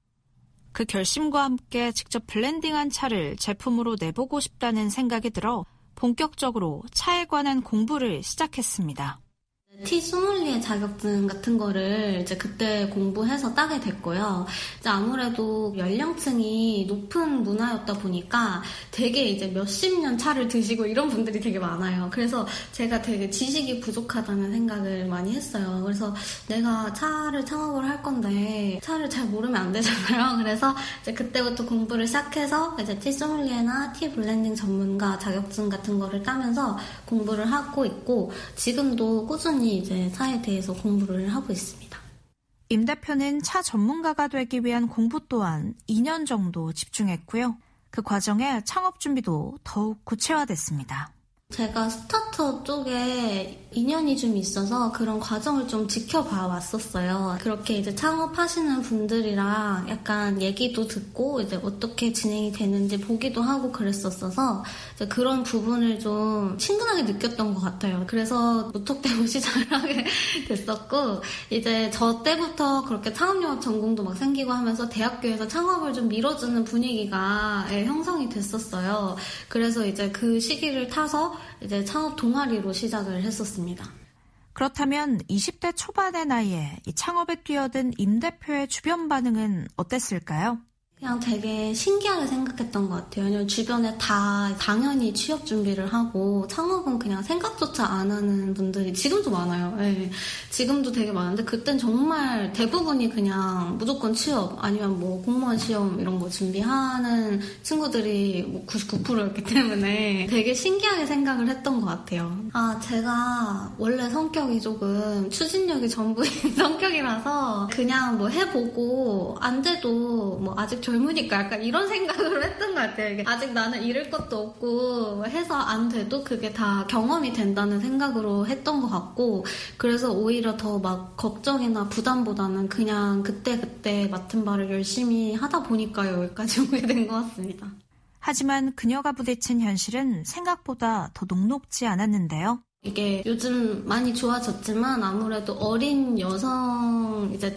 그 결심과 함께 직접 블렌딩한 차를 제품으로 내보고 싶다는 생각이 들어 본격적으로 차에 관한 공부를 시작했습니다. 티 소믈리에 자격증 같은 거를 이제 그때 공부해서 따게 됐고요. 이제 아무래도 연령층이 높은 문화였다 보니까 되게 이제 몇십 년 차를 드시고 이런 분들이 되게 많아요. 그래서 제가 되게 지식이 부족하다는 생각을 많이 했어요. 그래서 내가 차를 창업을 할 건데 차를 잘 모르면 안 되잖아요. 그래서 이제 그때부터 공부를 시작해서 이제 티 소믈리에나 티 블렌딩 전문가 자격증 같은 거를 따면서 공부를 하고 있고 지금도 꾸준히 이제 차에 대해서 공부를 하고 있습니다. 임 대표는 차 전문가가 되기 위한 공부 또한 2년 정도 집중했고요. 그 과정에 창업 준비도 더욱 구체화됐습니다. 제가 스타트업 쪽에 인연이 좀 있어서 그런 과정을 좀 지켜봐 왔었어요. 그렇게 이제 창업하시는 분들이랑 약간 얘기도 듣고 이제 어떻게 진행이 되는지 보기도 하고 그랬었어서 이제 그런 부분을 좀 친근하게 느꼈던 것 같아요. 그래서 무턱대고 시작을 하게 됐었고 이제 저 때부터 그렇게 창업영업 전공도 막 생기고 하면서 대학교에서 창업을 좀 밀어주는 분위기가 형성이 됐었어요. 그래서 이제 그 시기를 타서 이제 창업 동아리로 시작을 했었습니다. 그렇다면 20대 초반의 나이에 이 창업에 뛰어든 임 대표의 주변 반응은 어땠을까요? 그냥 되게 신기하게 생각했던 것 같아요. 왜냐면 주변에 다 당연히 취업 준비를 하고 창업은 그냥 생각조차 안 하는 분들이 지금도 많아요. 네. 지금도 되게 많은데 그땐 정말 대부분이 그냥 무조건 취업 아니면 뭐 공무원 시험 이런 거 준비하는 친구들이 뭐 99%였기 때문에 되게 신기하게 생각을 했던 것 같아요. 제가 원래 성격이 조금 추진력이 전부인 성격이라서 그냥 뭐 해보고 안 돼도 뭐 아직 젊으니까 약간 이런 생각을 했던 것 같아요. 아직 나는 잃을 것도 없고 해서 안 돼도 그게 다 경험이 된다는 생각으로 했던 것 같고 그래서 오히려 더 막 걱정이나 부담보다는 그냥 그때 맡은 바를 열심히 하다 보니까 여기까지 오게 된 것 같습니다. 하지만 그녀가 부딪힌 현실은 생각보다 더 녹록지 않았는데요. 이게 요즘 많이 좋아졌지만 아무래도 어린 여성 이제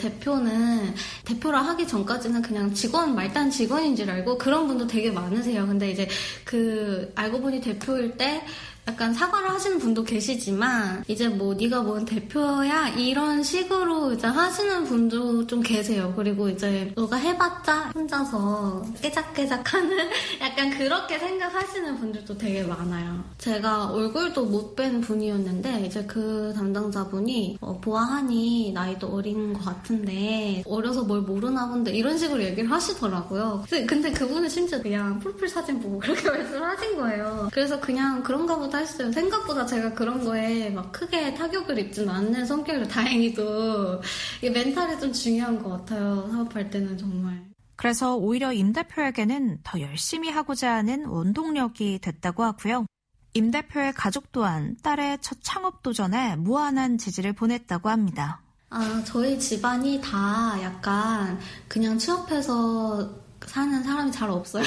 대표를 하기 전까지는 그냥 말단 직원인 줄 알고 그런 분도 되게 많으세요. 근데 이제 알고 보니 대표일 때 약간 사과를 하시는 분도 계시지만 이제 뭐 네가 뭔 대표야 이런 식으로 이제 하시는 분도 좀 계세요. 그리고 이제 너가 해봤자 혼자서 깨작깨작하는 약간 그렇게 생각하시는 분들도 되게 많아요. 제가 얼굴도 못 뵌 분이었는데 이제 그 담당자분이 보아하니 나이도 어린 것 같은데 어려서 뭘 모르나 본데 이런 식으로 얘기를 하시더라고요. 근데 그분은 심지어 그냥 프로필 사진 보고 그렇게 말씀을 하신 거예요. 그래서 그냥 그런가 보다 했어요. 생각보다 제가 그런 거에 막 크게 타격을 입지는 않는 성격이라 다행히도 이게 멘탈이 좀 중요한 것 같아요. 사업할 때는 정말. 그래서 오히려 임 대표에게는 더 열심히 하고자 하는 원동력이 됐다고 하고요. 임 대표의 가족 또한 딸의 첫 창업 도전에 무한한 지지를 보냈다고 합니다. 저희 집안이 다 약간 그냥 취업해서 사는 사람이 잘 없어요.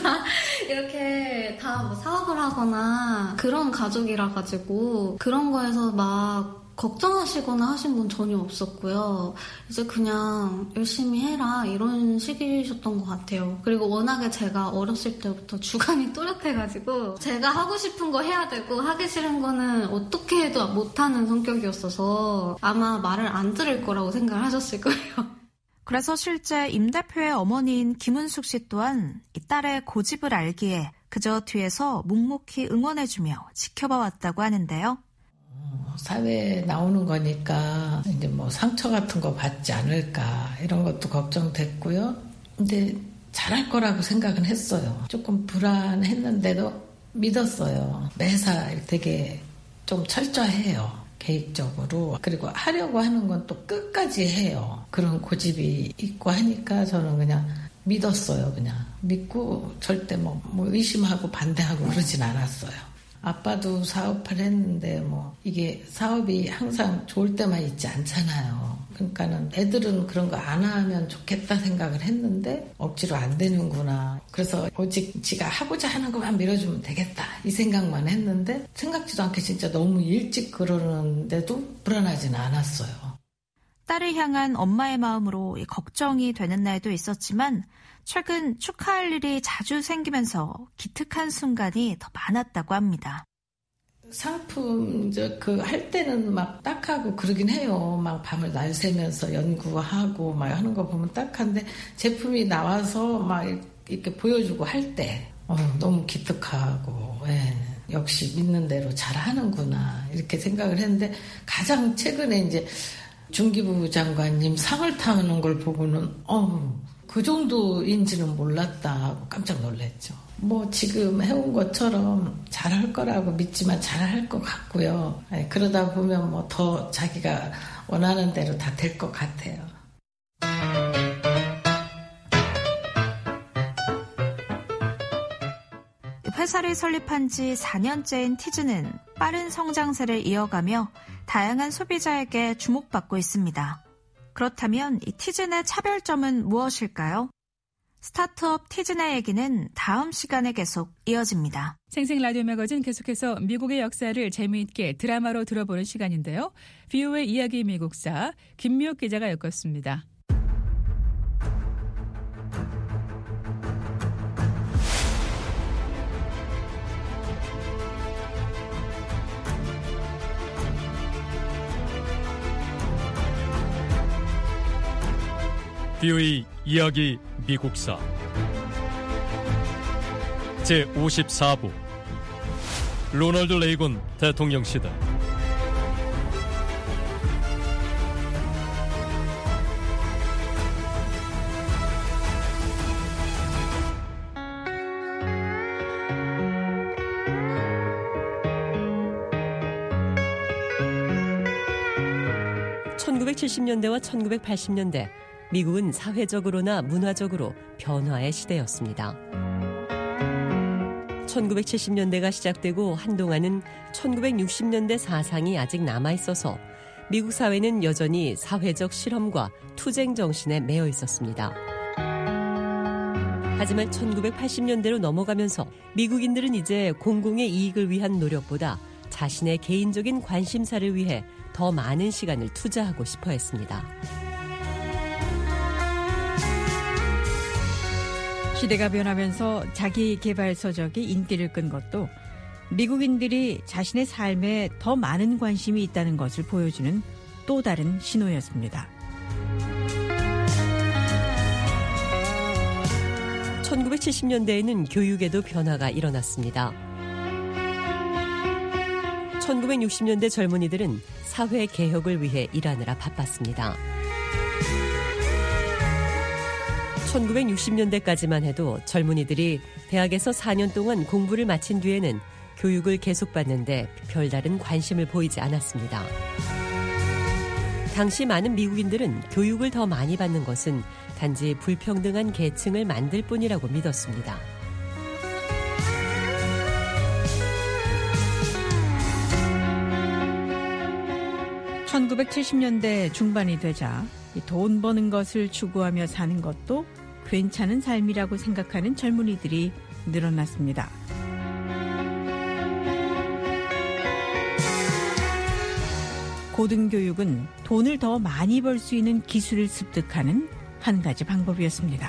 이렇게 다 뭐 사업을 하거나 그런 가족이라 가지고 그런 거에서 막 걱정하시거나 하신 분 전혀 없었고요. 이제 그냥 열심히 해라 이런 식이셨던 것 같아요. 그리고 워낙에 제가 어렸을 때부터 주관이 또렷해가지고 제가 하고 싶은 거 해야 되고 하기 싫은 거는 어떻게 해도 못하는 성격이었어서 아마 말을 안 들을 거라고 생각을 하셨을 거예요. 그래서 실제 임 대표의 어머니인 김은숙 씨 또한 이 딸의 고집을 알기에 그저 뒤에서 묵묵히 응원해주며 지켜봐 왔다고 하는데요. 사회에 나오는 거니까 이제 뭐 상처 같은 거 받지 않을까 이런 것도 걱정됐고요. 근데 잘할 거라고 생각은 했어요. 조금 불안했는데도 믿었어요. 매사 되게 좀 철저해요. 계획적으로. 그리고 하려고 하는 건 또 끝까지 해요. 그런 고집이 있고 하니까 저는 그냥 믿었어요. 그냥 믿고 절대 뭐 의심하고 반대하고 그러진 않았어요. 아빠도 사업을 했는데 이게 사업이 항상 좋을 때만 있지 않잖아요. 그러니까는 애들은 그런 거 안 하면 좋겠다 생각을 했는데 억지로 안 되는구나. 그래서 오직 지가 하고자 하는 것만 밀어주면 되겠다 이 생각만 했는데 생각지도 않게 진짜 너무 일찍 그러는데도 불안하지는 않았어요. 딸을 향한 엄마의 마음으로 걱정이 되는 날도 있었지만 최근 축하할 일이 자주 생기면서 기특한 순간이 더 많았다고 합니다. 상품 할 때는 막 딱하고 그러긴 해요. 막 밤을 날 새면서 연구하고 막 하는 거 보면 딱한데 제품이 나와서 막 이렇게 보여주고 할 때 너무 기특하고 역시 믿는 대로 잘하는구나 이렇게 생각을 했는데 가장 최근에 이제 중기부 장관님 상을 타는 걸 보고는 그 정도인지는 몰랐다 하고 깜짝 놀랐죠. 지금 해온 것처럼 잘할 거라고 믿지만 잘할 것 같고요. 그러다 보면 더 자기가 원하는 대로 다 될 것 같아요. 회사를 설립한 지 4년째인 티즈는 빠른 성장세를 이어가며 다양한 소비자에게 주목받고 있습니다. 그렇다면 이 티즌의 차별점은 무엇일까요? 스타트업 티즌의 얘기는 다음 시간에 계속 이어집니다. 생생 라디오 매거진 계속해서 미국의 역사를 재미있게 드라마로 들어보는 시간인데요. VOA 이야기 미국사 김미옥 기자가 엮었습니다. VOA 이야기 미국사 제54부 로널드 레이건 대통령 시대 (1970년대와 1980년대) 미국은 사회적으로나 문화적으로 변화의 시대였습니다. 1970년대가 시작되고 한동안은 1960년대 사상이 아직 남아있어서 미국 사회는 여전히 사회적 실험과 투쟁 정신에 매여 있었습니다. 하지만 1980년대로 넘어가면서 미국인들은 이제 공공의 이익을 위한 노력보다 자신의 개인적인 관심사를 위해 더 많은 시간을 투자하고 싶어 했습니다. 시대가 변하면서 자기 개발 서적이 인기를 끈 것도 미국인들이 자신의 삶에 더 많은 관심이 있다는 것을 보여주는 또 다른 신호였습니다. 1970년대에는 교육에도 변화가 일어났습니다. 1960년대 젊은이들은 사회 개혁을 위해 일하느라 바빴습니다. 1960년대까지만 해도 젊은이들이 대학에서 4년 동안 공부를 마친 뒤에는 교육을 계속받는데 별다른 관심을 보이지 않았습니다. 당시 많은 미국인들은 교육을 더 많이 받는 것은 단지 불평등한 계층을 만들 뿐이라고 믿었습니다. (1970년대) 중반이 되자 돈 버는 것을 추구하며 사는 것도 괜찮은 삶이라고 생각하는 젊은이들이 늘어났습니다. 고등교육은 돈을 더 많이 벌 수 있는 기술을 습득하는 한 가지 방법이었습니다.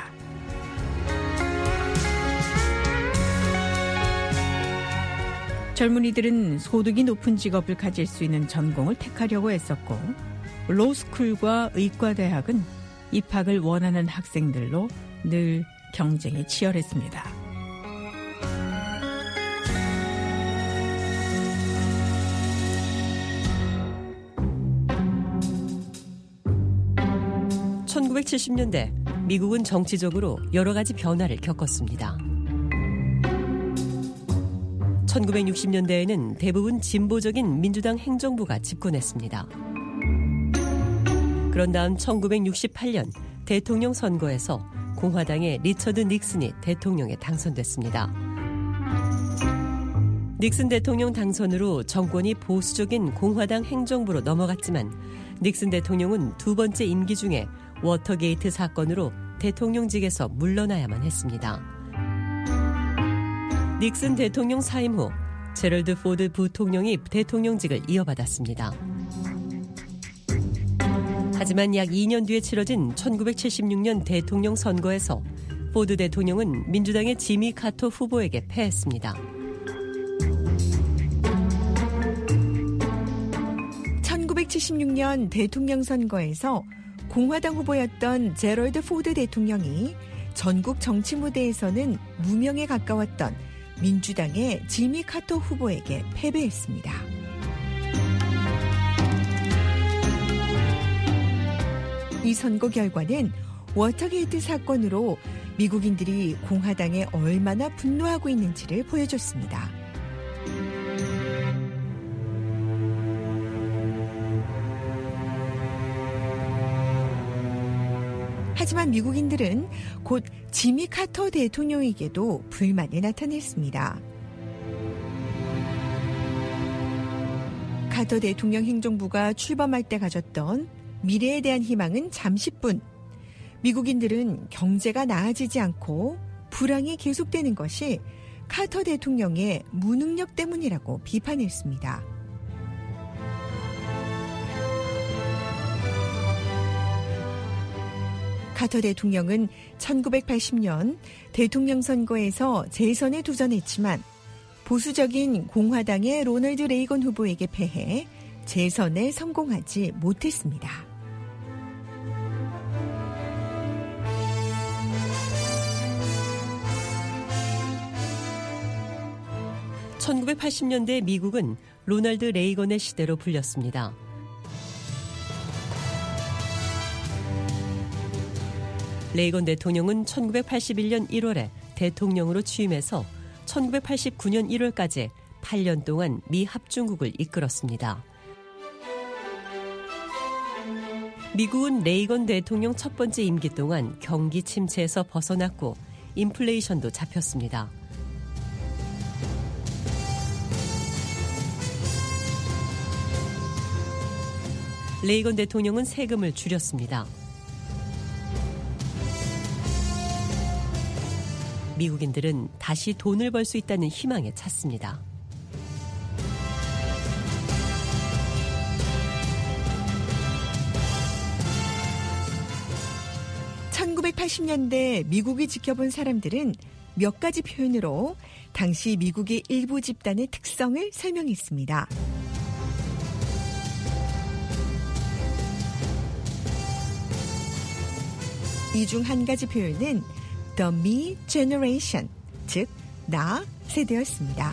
젊은이들은 소득이 높은 직업을 가질 수 있는 전공을 택하려고 했었고, 로스쿨과 의과대학은 입학을 원하는 학생들로 늘 경쟁이 치열했습니다. (1970년대) 미국은 정치적으로 여러 가지 변화를 겪었습니다. 1960년대에는 대부분 진보적인 민주당 행정부가 집권했습니다. 그런 다음 1968년 대통령 선거에서 공화당의 리처드 닉슨이 대통령에 당선됐습니다. 닉슨 대통령 당선으로 정권이 보수적인 공화당 행정부로 넘어갔지만 닉슨 대통령은 두 번째 임기 중에 워터게이트 사건으로 대통령직에서 물러나야만 했습니다. 닉슨 대통령 사임 후 제럴드 포드 부통령이 대통령직을 이어받았습니다. 하지만 약 2년 뒤에 치러진 1976년 대통령 선거에서 포드 대통령은 민주당의 지미 카터 후보에게 패했습니다. 1976년 대통령 선거에서 공화당 후보였던 제럴드 포드 대통령이 전국 정치 무대에서는 무명에 가까웠던 민주당의 지미 카터 후보에게 패배했습니다. 이 선거 결과는 워터게이트 사건으로 미국인들이 공화당에 얼마나 분노하고 있는지를 보여줬습니다. 하지만 미국인들은 곧 지미 카터 대통령에게도 불만을 나타냈습니다. 카터 대통령 행정부가 출범할 때 가졌던 미래에 대한 희망은 잠시뿐. 미국인들은 경제가 나아지지 않고 불황이 계속되는 것이 카터 대통령의 무능력 때문이라고 비판했습니다. 카터 대통령은 1980년 대통령 선거에서 재선에 도전했지만 보수적인 공화당의 로널드 레이건 후보에게 패해 재선에 성공하지 못했습니다. (1980년대) 미국은 로널드 레이건의 시대로 불렸습니다. 레이건 대통령은 1981년 1월에 대통령으로 취임해서 1989년 1월까지 8년 동안 미 합중국을 이끌었습니다. 미국은 레이건 대통령 첫 번째 임기 동안 경기 침체에서 벗어났고 인플레이션도 잡혔습니다. 레이건 대통령은 세금을 줄였습니다. 미국인들은 다시 돈을 벌 수 있다는 희망에 찼습니다. 1980년대 미국이 지켜본 사람들은 몇 가지 표현으로 당시 미국의 일부 집단의 특성을 설명했습니다. 이 중 한 가지 표현은 The Me Generation, 즉 나 세대였습니다.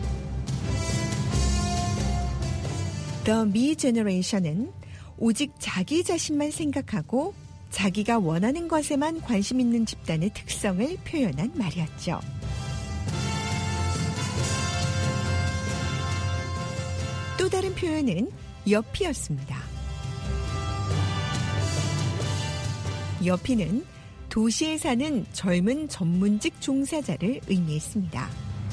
The Me Generation은 오직 자기 자신만 생각하고 자기가 원하는 것에만 관심 있는 집단의 특성을 표현한 말이었죠. 또 다른 표현은 여피였습니다. 여피는 도시에 사는 젊은 전문직 종사자를 의미했습니다.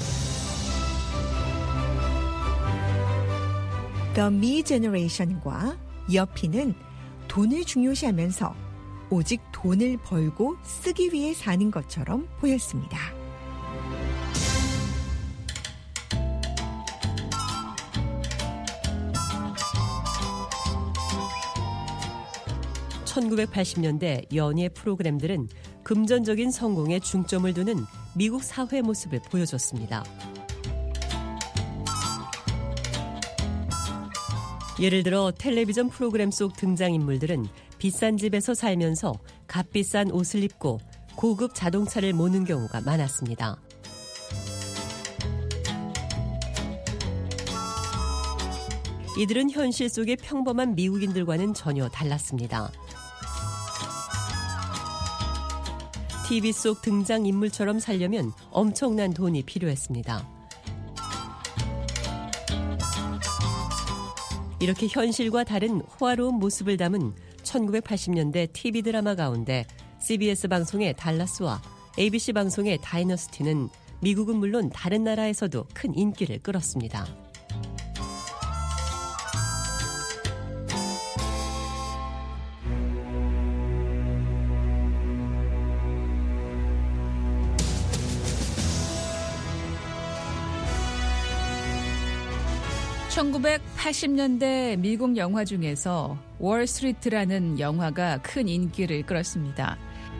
The Me Generation과 여피는 돈을 중요시하면서 오직 돈을 벌고 쓰기 위해 사는 것처럼 보였습니다. (1980년대) 연예 프로그램들은 금전적인 성공에 중점을 두는 미국 사회 모습을 보여줬습니다. 예를 들어 텔레비전 프로그램 속 등장인물들은 비싼 집에서 살면서 값비싼 옷을 입고 고급 자동차를 모는 경우가 많았습니다. 이들은 현실 속의 평범한 미국인들과는 전혀 달랐습니다. TV 속 등장인물처럼 살려면 엄청난 돈이 필요했습니다. 이렇게 현실과 다른 호화로운 모습을 담은 1980년대 TV 드라마 가운데 CBS 방송의 달라스와 ABC 방송의 다이너스티는 미국은 물론 다른 나라에서도 큰 인기를 끌었습니다. (1980년대) 미국 영화 중에서 월스트리트라는 영화가 큰 인기를 끌었습니다.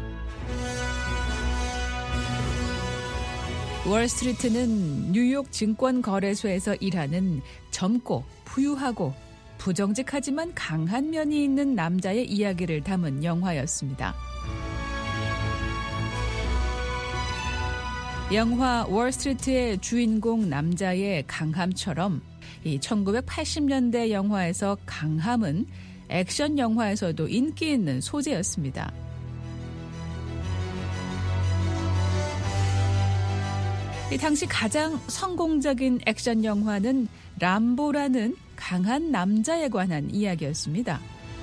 월스트리트는 뉴욕 증권거래소에서 일하는 젊고 부유하고 부정직하지만 강한 면이 있는 남자의 이야기를 담은 영화였습니다. 영화 월스트리트의 주인공 남자의 강함처럼 이 1980년대 영화에서 강함은 액션 영화에서도 인기 있는 소재였습니다. 이 당시 가장 성공적인 액션 영화는 람보라는 강한 남자에 관한 이야기였습니다.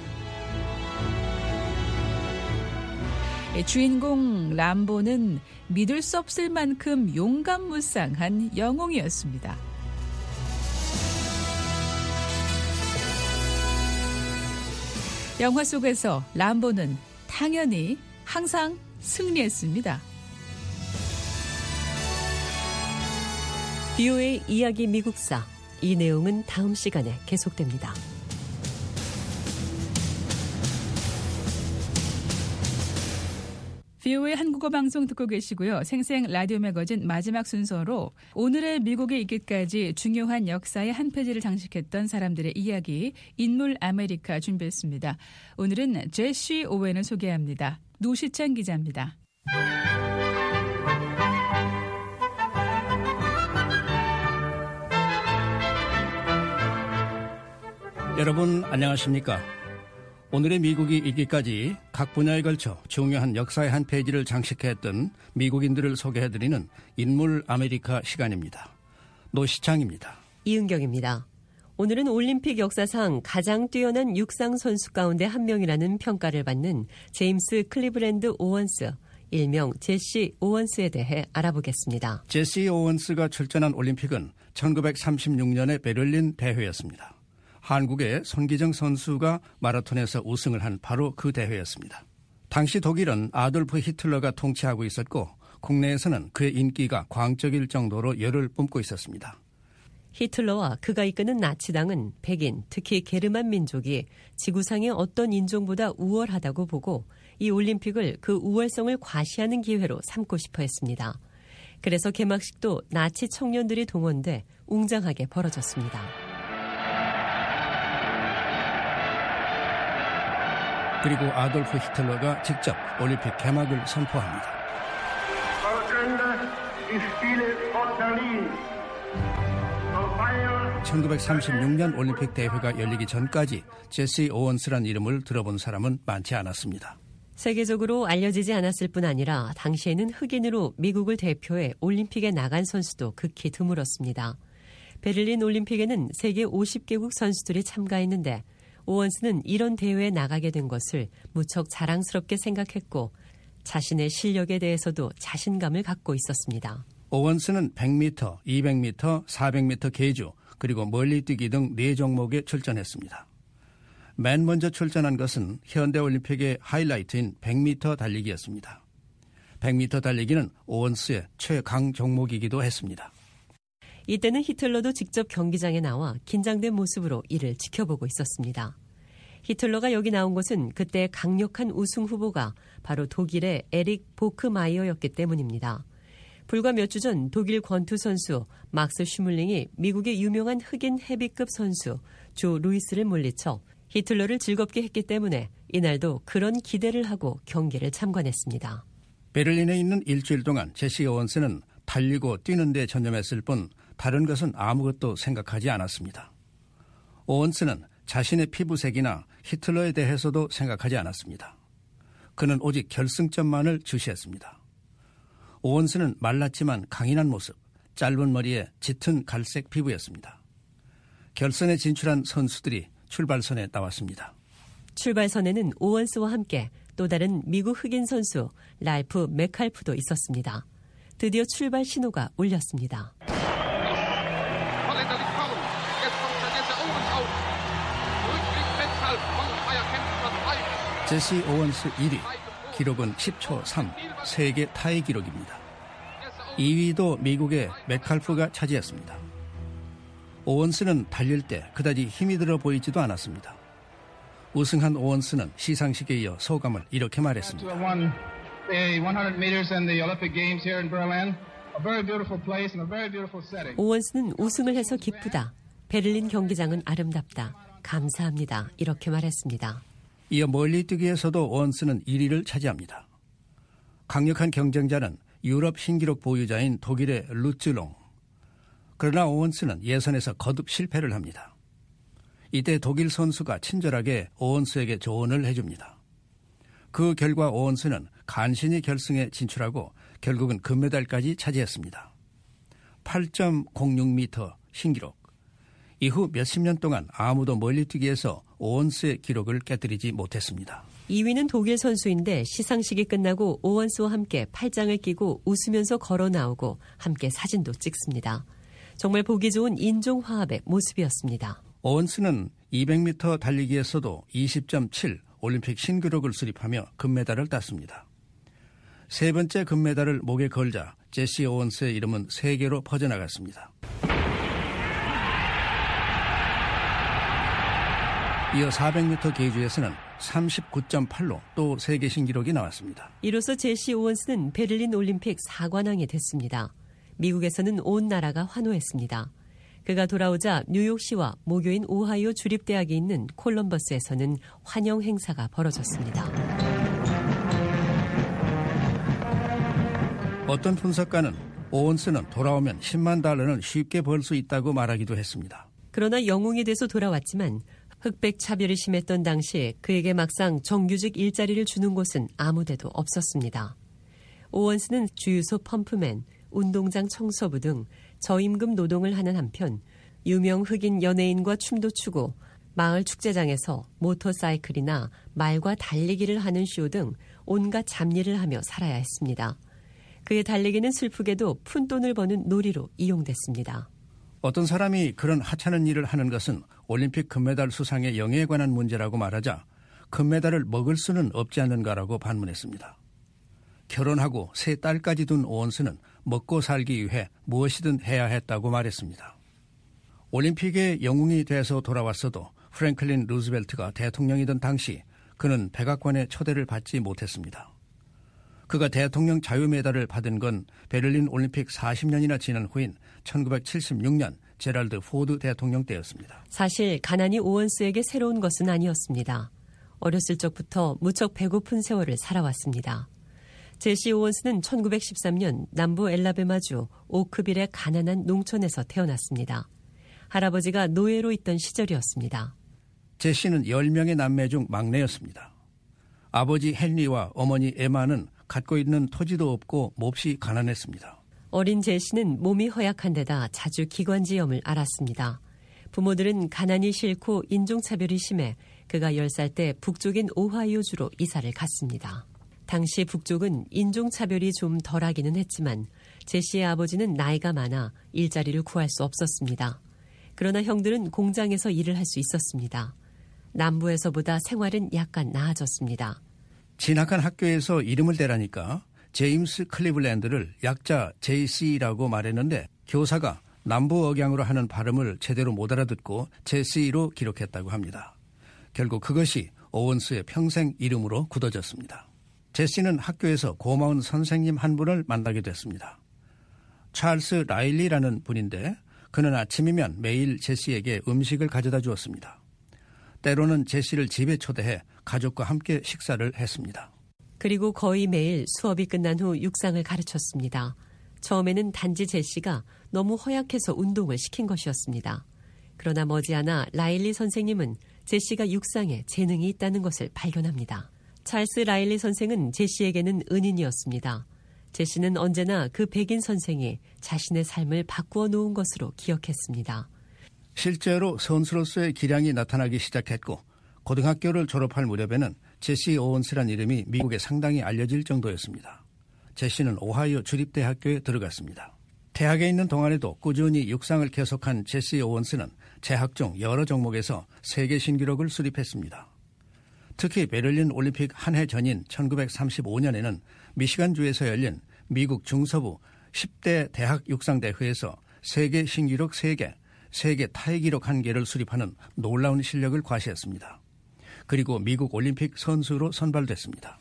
주인공 람보는 믿을 수 없을 만큼 용감무쌍한 영웅이었습니다. 영화 속에서 람보는 당연히 항상 승리했습니다. VOA 이야기 미국사, 이 내용은 다음 시간에 계속됩니다. VOA 한국어 방송 듣고 계시고요. 생생 라디오 매거진 마지막 순서로 오늘의 미국에 있기까지 중요한 역사의 한 페이지를 장식했던 사람들의 이야기, 인물 아메리카 준비했습니다. 오늘은 제시 오웬을 소개합니다. 노시찬 기자입니다. 여러분 안녕하십니까? 오늘의 미국이 있기까지 각 분야에 걸쳐 중요한 역사의 한 페이지를 장식했던 미국인들을 소개해드리는 인물 아메리카 시간입니다. 노시창입니다. 이은경입니다. 오늘은 올림픽 역사상 가장 뛰어난 육상 선수 가운데 한 명이라는 평가를 받는 제임스 클리브랜드 오원스, 일명 제시 오원스에 대해 알아보겠습니다. 제시 오원스가 출전한 올림픽은 1936년의 베를린 대회였습니다. 한국의 손기정 선수가 마라톤에서 우승을 한 바로 그 대회였습니다. 당시 독일은 아돌프 히틀러가 통치하고 있었고 국내에서는 그의 인기가 광적일 정도로 열을 뿜고 있었습니다. 히틀러와 그가 이끄는 나치당은 백인, 특히 게르만 민족이 지구상의 어떤 인종보다 우월하다고 보고 이 올림픽을 그 우월성을 과시하는 기회로 삼고 싶어 했습니다. 그래서 개막식도 나치 청년들이 동원돼 웅장하게 벌어졌습니다. 그리고 아돌프 히틀러가 직접 올림픽 개막을 선포합니다. 1936년 올림픽 대회가 열리기 전까지 제시 오원스란 이름을 들어본 사람은 많지 않았습니다. 세계적으로 알려지지 않았을 뿐 아니라 당시에는 흑인으로 미국을 대표해 올림픽에 나간 선수도 극히 드물었습니다. 베를린 올림픽에는 세계 50개국 선수들이 참가했는데 오원스는 이런 대회에 나가게 된 것을 무척 자랑스럽게 생각했고 자신의 실력에 대해서도 자신감을 갖고 있었습니다. 오원스는 100m, 200m, 400m 계주 그리고 멀리뛰기 등 4종목에 출전했습니다. 맨 먼저 출전한 것은 현대올림픽의 하이라이트인 100m 달리기였습니다. 100m 달리기는 오원스의 최강 종목이기도 했습니다. 이때는 히틀러도 직접 경기장에 나와 긴장된 모습으로 이를 지켜보고 있었습니다. 히틀러가 여기 나온 것은 그때 강력한 우승 후보가 바로 독일의 에릭 보크마이어였기 때문입니다. 불과 몇 주 전 독일 권투 선수 막스 슈물링이 미국의 유명한 흑인 헤비급 선수 조 루이스를 물리쳐 히틀러를 즐겁게 했기 때문에 이날도 그런 기대를 하고 경기를 참관했습니다. 베를린에 있는 일주일 동안 제시 오원스는 달리고 뛰는 데 전념했을 뿐 다른 것은 아무것도 생각하지 않았습니다. 오원스는 자신의 피부색이나 히틀러에 대해서도 생각하지 않았습니다. 그는 오직 결승점만을 주시했습니다. 오원스는 말랐지만 강인한 모습, 짧은 머리에 짙은 갈색 피부였습니다. 결선에 진출한 선수들이 출발선에 나왔습니다. 출발선에는 오원스와 함께 또 다른 미국 흑인 선수 랄프 메칼프도 있었습니다. 드디어 출발 신호가 울렸습니다. 제시 오원스 1위, 기록은 10초 3, 세계 타이 기록입니다. 2위도 미국의 메칼프가 차지했습니다. 오원스는 달릴 때 그다지 힘이 들어 보이지도 않았습니다. 우승한 오원스는 시상식에 이어 소감을 이렇게 말했습니다. 오원스는 우승을 해서 기쁘다. 베를린 경기장은 아름답다. 감사합니다. 이렇게 말했습니다. 이어 멀리뛰기에서도 오원스는 1위를 차지합니다. 강력한 경쟁자는 유럽 신기록 보유자인 독일의 루츠롱. 그러나 오원스는 예선에서 거듭 실패를 합니다. 이때 독일 선수가 친절하게 오원스에게 조언을 해줍니다. 그 결과 오원스는 간신히 결승에 진출하고 결국은 금메달까지 차지했습니다. 8.06m 신기록. 이후 몇십 년 동안 아무도 멀리뛰기에서 오원스의 기록을 깨뜨리지 못했습니다. 2위는 독일 선수인데 시상식이 끝나고 오원스와 함께 팔짱을 끼고 웃으면서 걸어 나오고 함께 사진도 찍습니다. 정말 보기 좋은 인종화합의 모습이었습니다. 오원스는 200m 달리기에서도 20.7 올림픽 신기록을 수립하며 금메달을 땄습니다. 세 번째 금메달을 목에 걸자 제시 오원스의 이름은 세계로 퍼져나갔습니다. 이어 400m 계주에서는 39.8로 또 세계 신기록이 나왔습니다. 이로써 제시 오원스는 베를린 올림픽 4관왕이 됐습니다. 미국에서는 온 나라가 환호했습니다. 그가 돌아오자 뉴욕시와 모교인 오하이오 주립대학이 있는 콜럼버스에서는 환영 행사가 벌어졌습니다. 어떤 분석가는 오원스는 돌아오면 10만 달러는 쉽게 벌 수 있다고 말하기도 했습니다. 그러나 영웅이 돼서 돌아왔지만 흑백 차별이 심했던 당시 그에게 막상 정규직 일자리를 주는 곳은 아무데도 없었습니다. 오원스는 주유소 펌프맨, 운동장 청소부 등 저임금 노동을 하는 한편 유명 흑인 연예인과 춤도 추고 마을 축제장에서 모터사이클이나 말과 달리기를 하는 쇼 등 온갖 잡일을 하며 살아야 했습니다. 그의 달리기는 슬프게도 푼돈을 버는 놀이로 이용됐습니다. 어떤 사람이 그런 하찮은 일을 하는 것은 올림픽 금메달 수상의 영예에 관한 문제라고 말하자 금메달을 먹을 수는 없지 않는가라고 반문했습니다. 결혼하고 세 딸까지 둔 오원스는 먹고 살기 위해 무엇이든 해야 했다고 말했습니다. 올림픽의 영웅이 돼서 돌아왔어도 프랭클린 루즈벨트가 대통령이던 당시 그는 백악관의 초대를 받지 못했습니다. 그가 대통령 자유메달을 받은 건 베를린 올림픽 40년이나 지난 후인 1976년 제랄드 포드 대통령 때였습니다. 사실 가난이 오원스에게 새로운 것은 아니었습니다. 어렸을 적부터 무척 배고픈 세월을 살아왔습니다. 제시 오원스는 1913년 남부 엘라베마주 오크빌의 가난한 농촌에서 태어났습니다. 할아버지가 노예로 있던 시절이었습니다. 제시는 10명의 남매 중 막내였습니다. 아버지 헨리와 어머니 에마는 갖고 있는 토지도 없고 몹시 가난했습니다. 어린 제시는 몸이 허약한 데다 자주 기관지염을 앓았습니다. 부모들은 가난이 싫고 인종차별이 심해 그가 10살 때 북쪽인 오하이오주로 이사를 갔습니다. 당시 북쪽은 인종차별이 좀 덜하기는 했지만 제시의 아버지는 나이가 많아 일자리를 구할 수 없었습니다. 그러나 형들은 공장에서 일을 할 수 있었습니다. 남부에서보다 생활은 약간 나아졌습니다. 진학한 학교에서 이름을 대라니까 제임스 클리블랜드를 약자 JC라고 말했는데 교사가 남부 억양으로 하는 발음을 제대로 못 알아듣고 제시로 기록했다고 합니다. 결국 그것이 오원스의 평생 이름으로 굳어졌습니다. 제시는 학교에서 고마운 선생님 한 분을 만나게 됐습니다. 찰스 라일리라는 분인데 그는 아침이면 매일 제시에게 음식을 가져다 주었습니다. 때로는 제시를 집에 초대해 가족과 함께 식사를 했습니다. 그리고 거의 매일 수업이 끝난 후 육상을 가르쳤습니다. 처음에는 단지 제시가 너무 허약해서 운동을 시킨 것이었습니다. 그러나 머지않아 라일리 선생님은 제시가 육상에 재능이 있다는 것을 발견합니다. 찰스 라일리 선생은 제시에게는 은인이었습니다. 제시는 언제나 그 백인 선생이 자신의 삶을 바꾸어 놓은 것으로 기억했습니다. 실제로 선수로서의 기량이 나타나기 시작했고 고등학교를 졸업할 무렵에는 제시 오원스란 이름이 미국에 상당히 알려질 정도였습니다. 제시는 오하이오 주립대학교에 들어갔습니다. 대학에 있는 동안에도 꾸준히 육상을 계속한 제시 오원스는 재학 중 여러 종목에서 세계 신기록을 수립했습니다. 특히 베를린 올림픽 한 해 전인 1935년에는 미시간주에서 열린 미국 중서부 10대 대학 육상대회에서 세계 신기록 3개, 세계 타의 기록 1개를 수립하는 놀라운 실력을 과시했습니다. 그리고 미국 올림픽 선수로 선발됐습니다.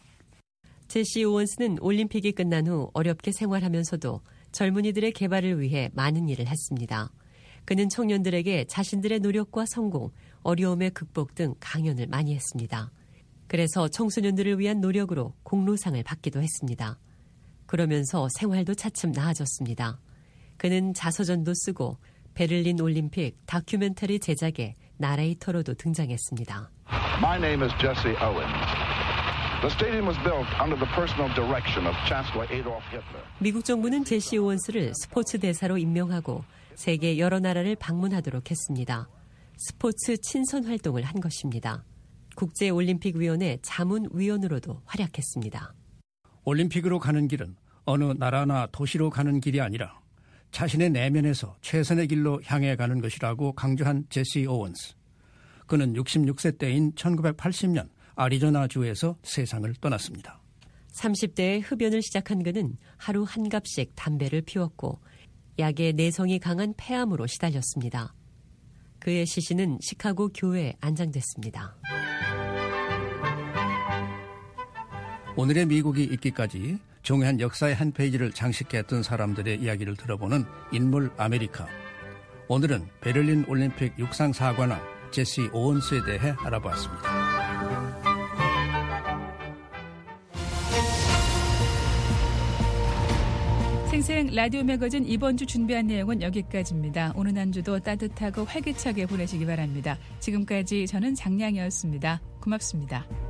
제시 오원스는 올림픽이 끝난 후 어렵게 생활하면서도 젊은이들의 개발을 위해 많은 일을 했습니다. 그는 청년들에게 자신들의 노력과 성공, 어려움의 극복 등 강연을 많이 했습니다. 그래서 청소년들을 위한 노력으로 공로상을 받기도 했습니다. 그러면서 생활도 차츰 나아졌습니다. 그는 자서전도 쓰고 베를린 올림픽 다큐멘터리 제작에 나레이터로도 등장했습니다. My name is Jesse Owens. The stadium was built under the personal direction of Chancellor Adolf Hitler. 미국 정부는 제시 오원스를 스포츠 대사로 임명하고 세계 여러 나라를 방문하도록 했습니다. 스포츠 친선 활동을 한 것입니다. 국제올림픽위원회 자문위원으로도 활약했습니다. 올림픽으로 가는 길은 어느 나라나 도시로 가는 길이 아니라 자신의 내면에서 최선의 길로 향해 가는 것이라고 강조한 제시 오원스. 그는 66세 때인 1980년 아리조나주에서 세상을 떠났습니다. 30대에 흡연을 시작한 그는 하루 한 갑씩 담배를 피웠고 약에 내성이 강한 폐암으로 시달렸습니다. 그의 시신은 시카고 교회에 안장됐습니다. 오늘의 미국이 있기까지 종이한 역사의 한 페이지를 장식했던 사람들의 이야기를 들어보는 인물 아메리카. 오늘은 베를린 올림픽 육상 사관왕 제시 오원스에 대해 알아보았습니다. 생생 라디오 매거진 이번 주 준비한 내용은 여기까지입니다. 오늘 한 주도 따뜻하고 활기차게 보내시기 바랍니다. 지금까지 저는 장량이었습니다. 고맙습니다.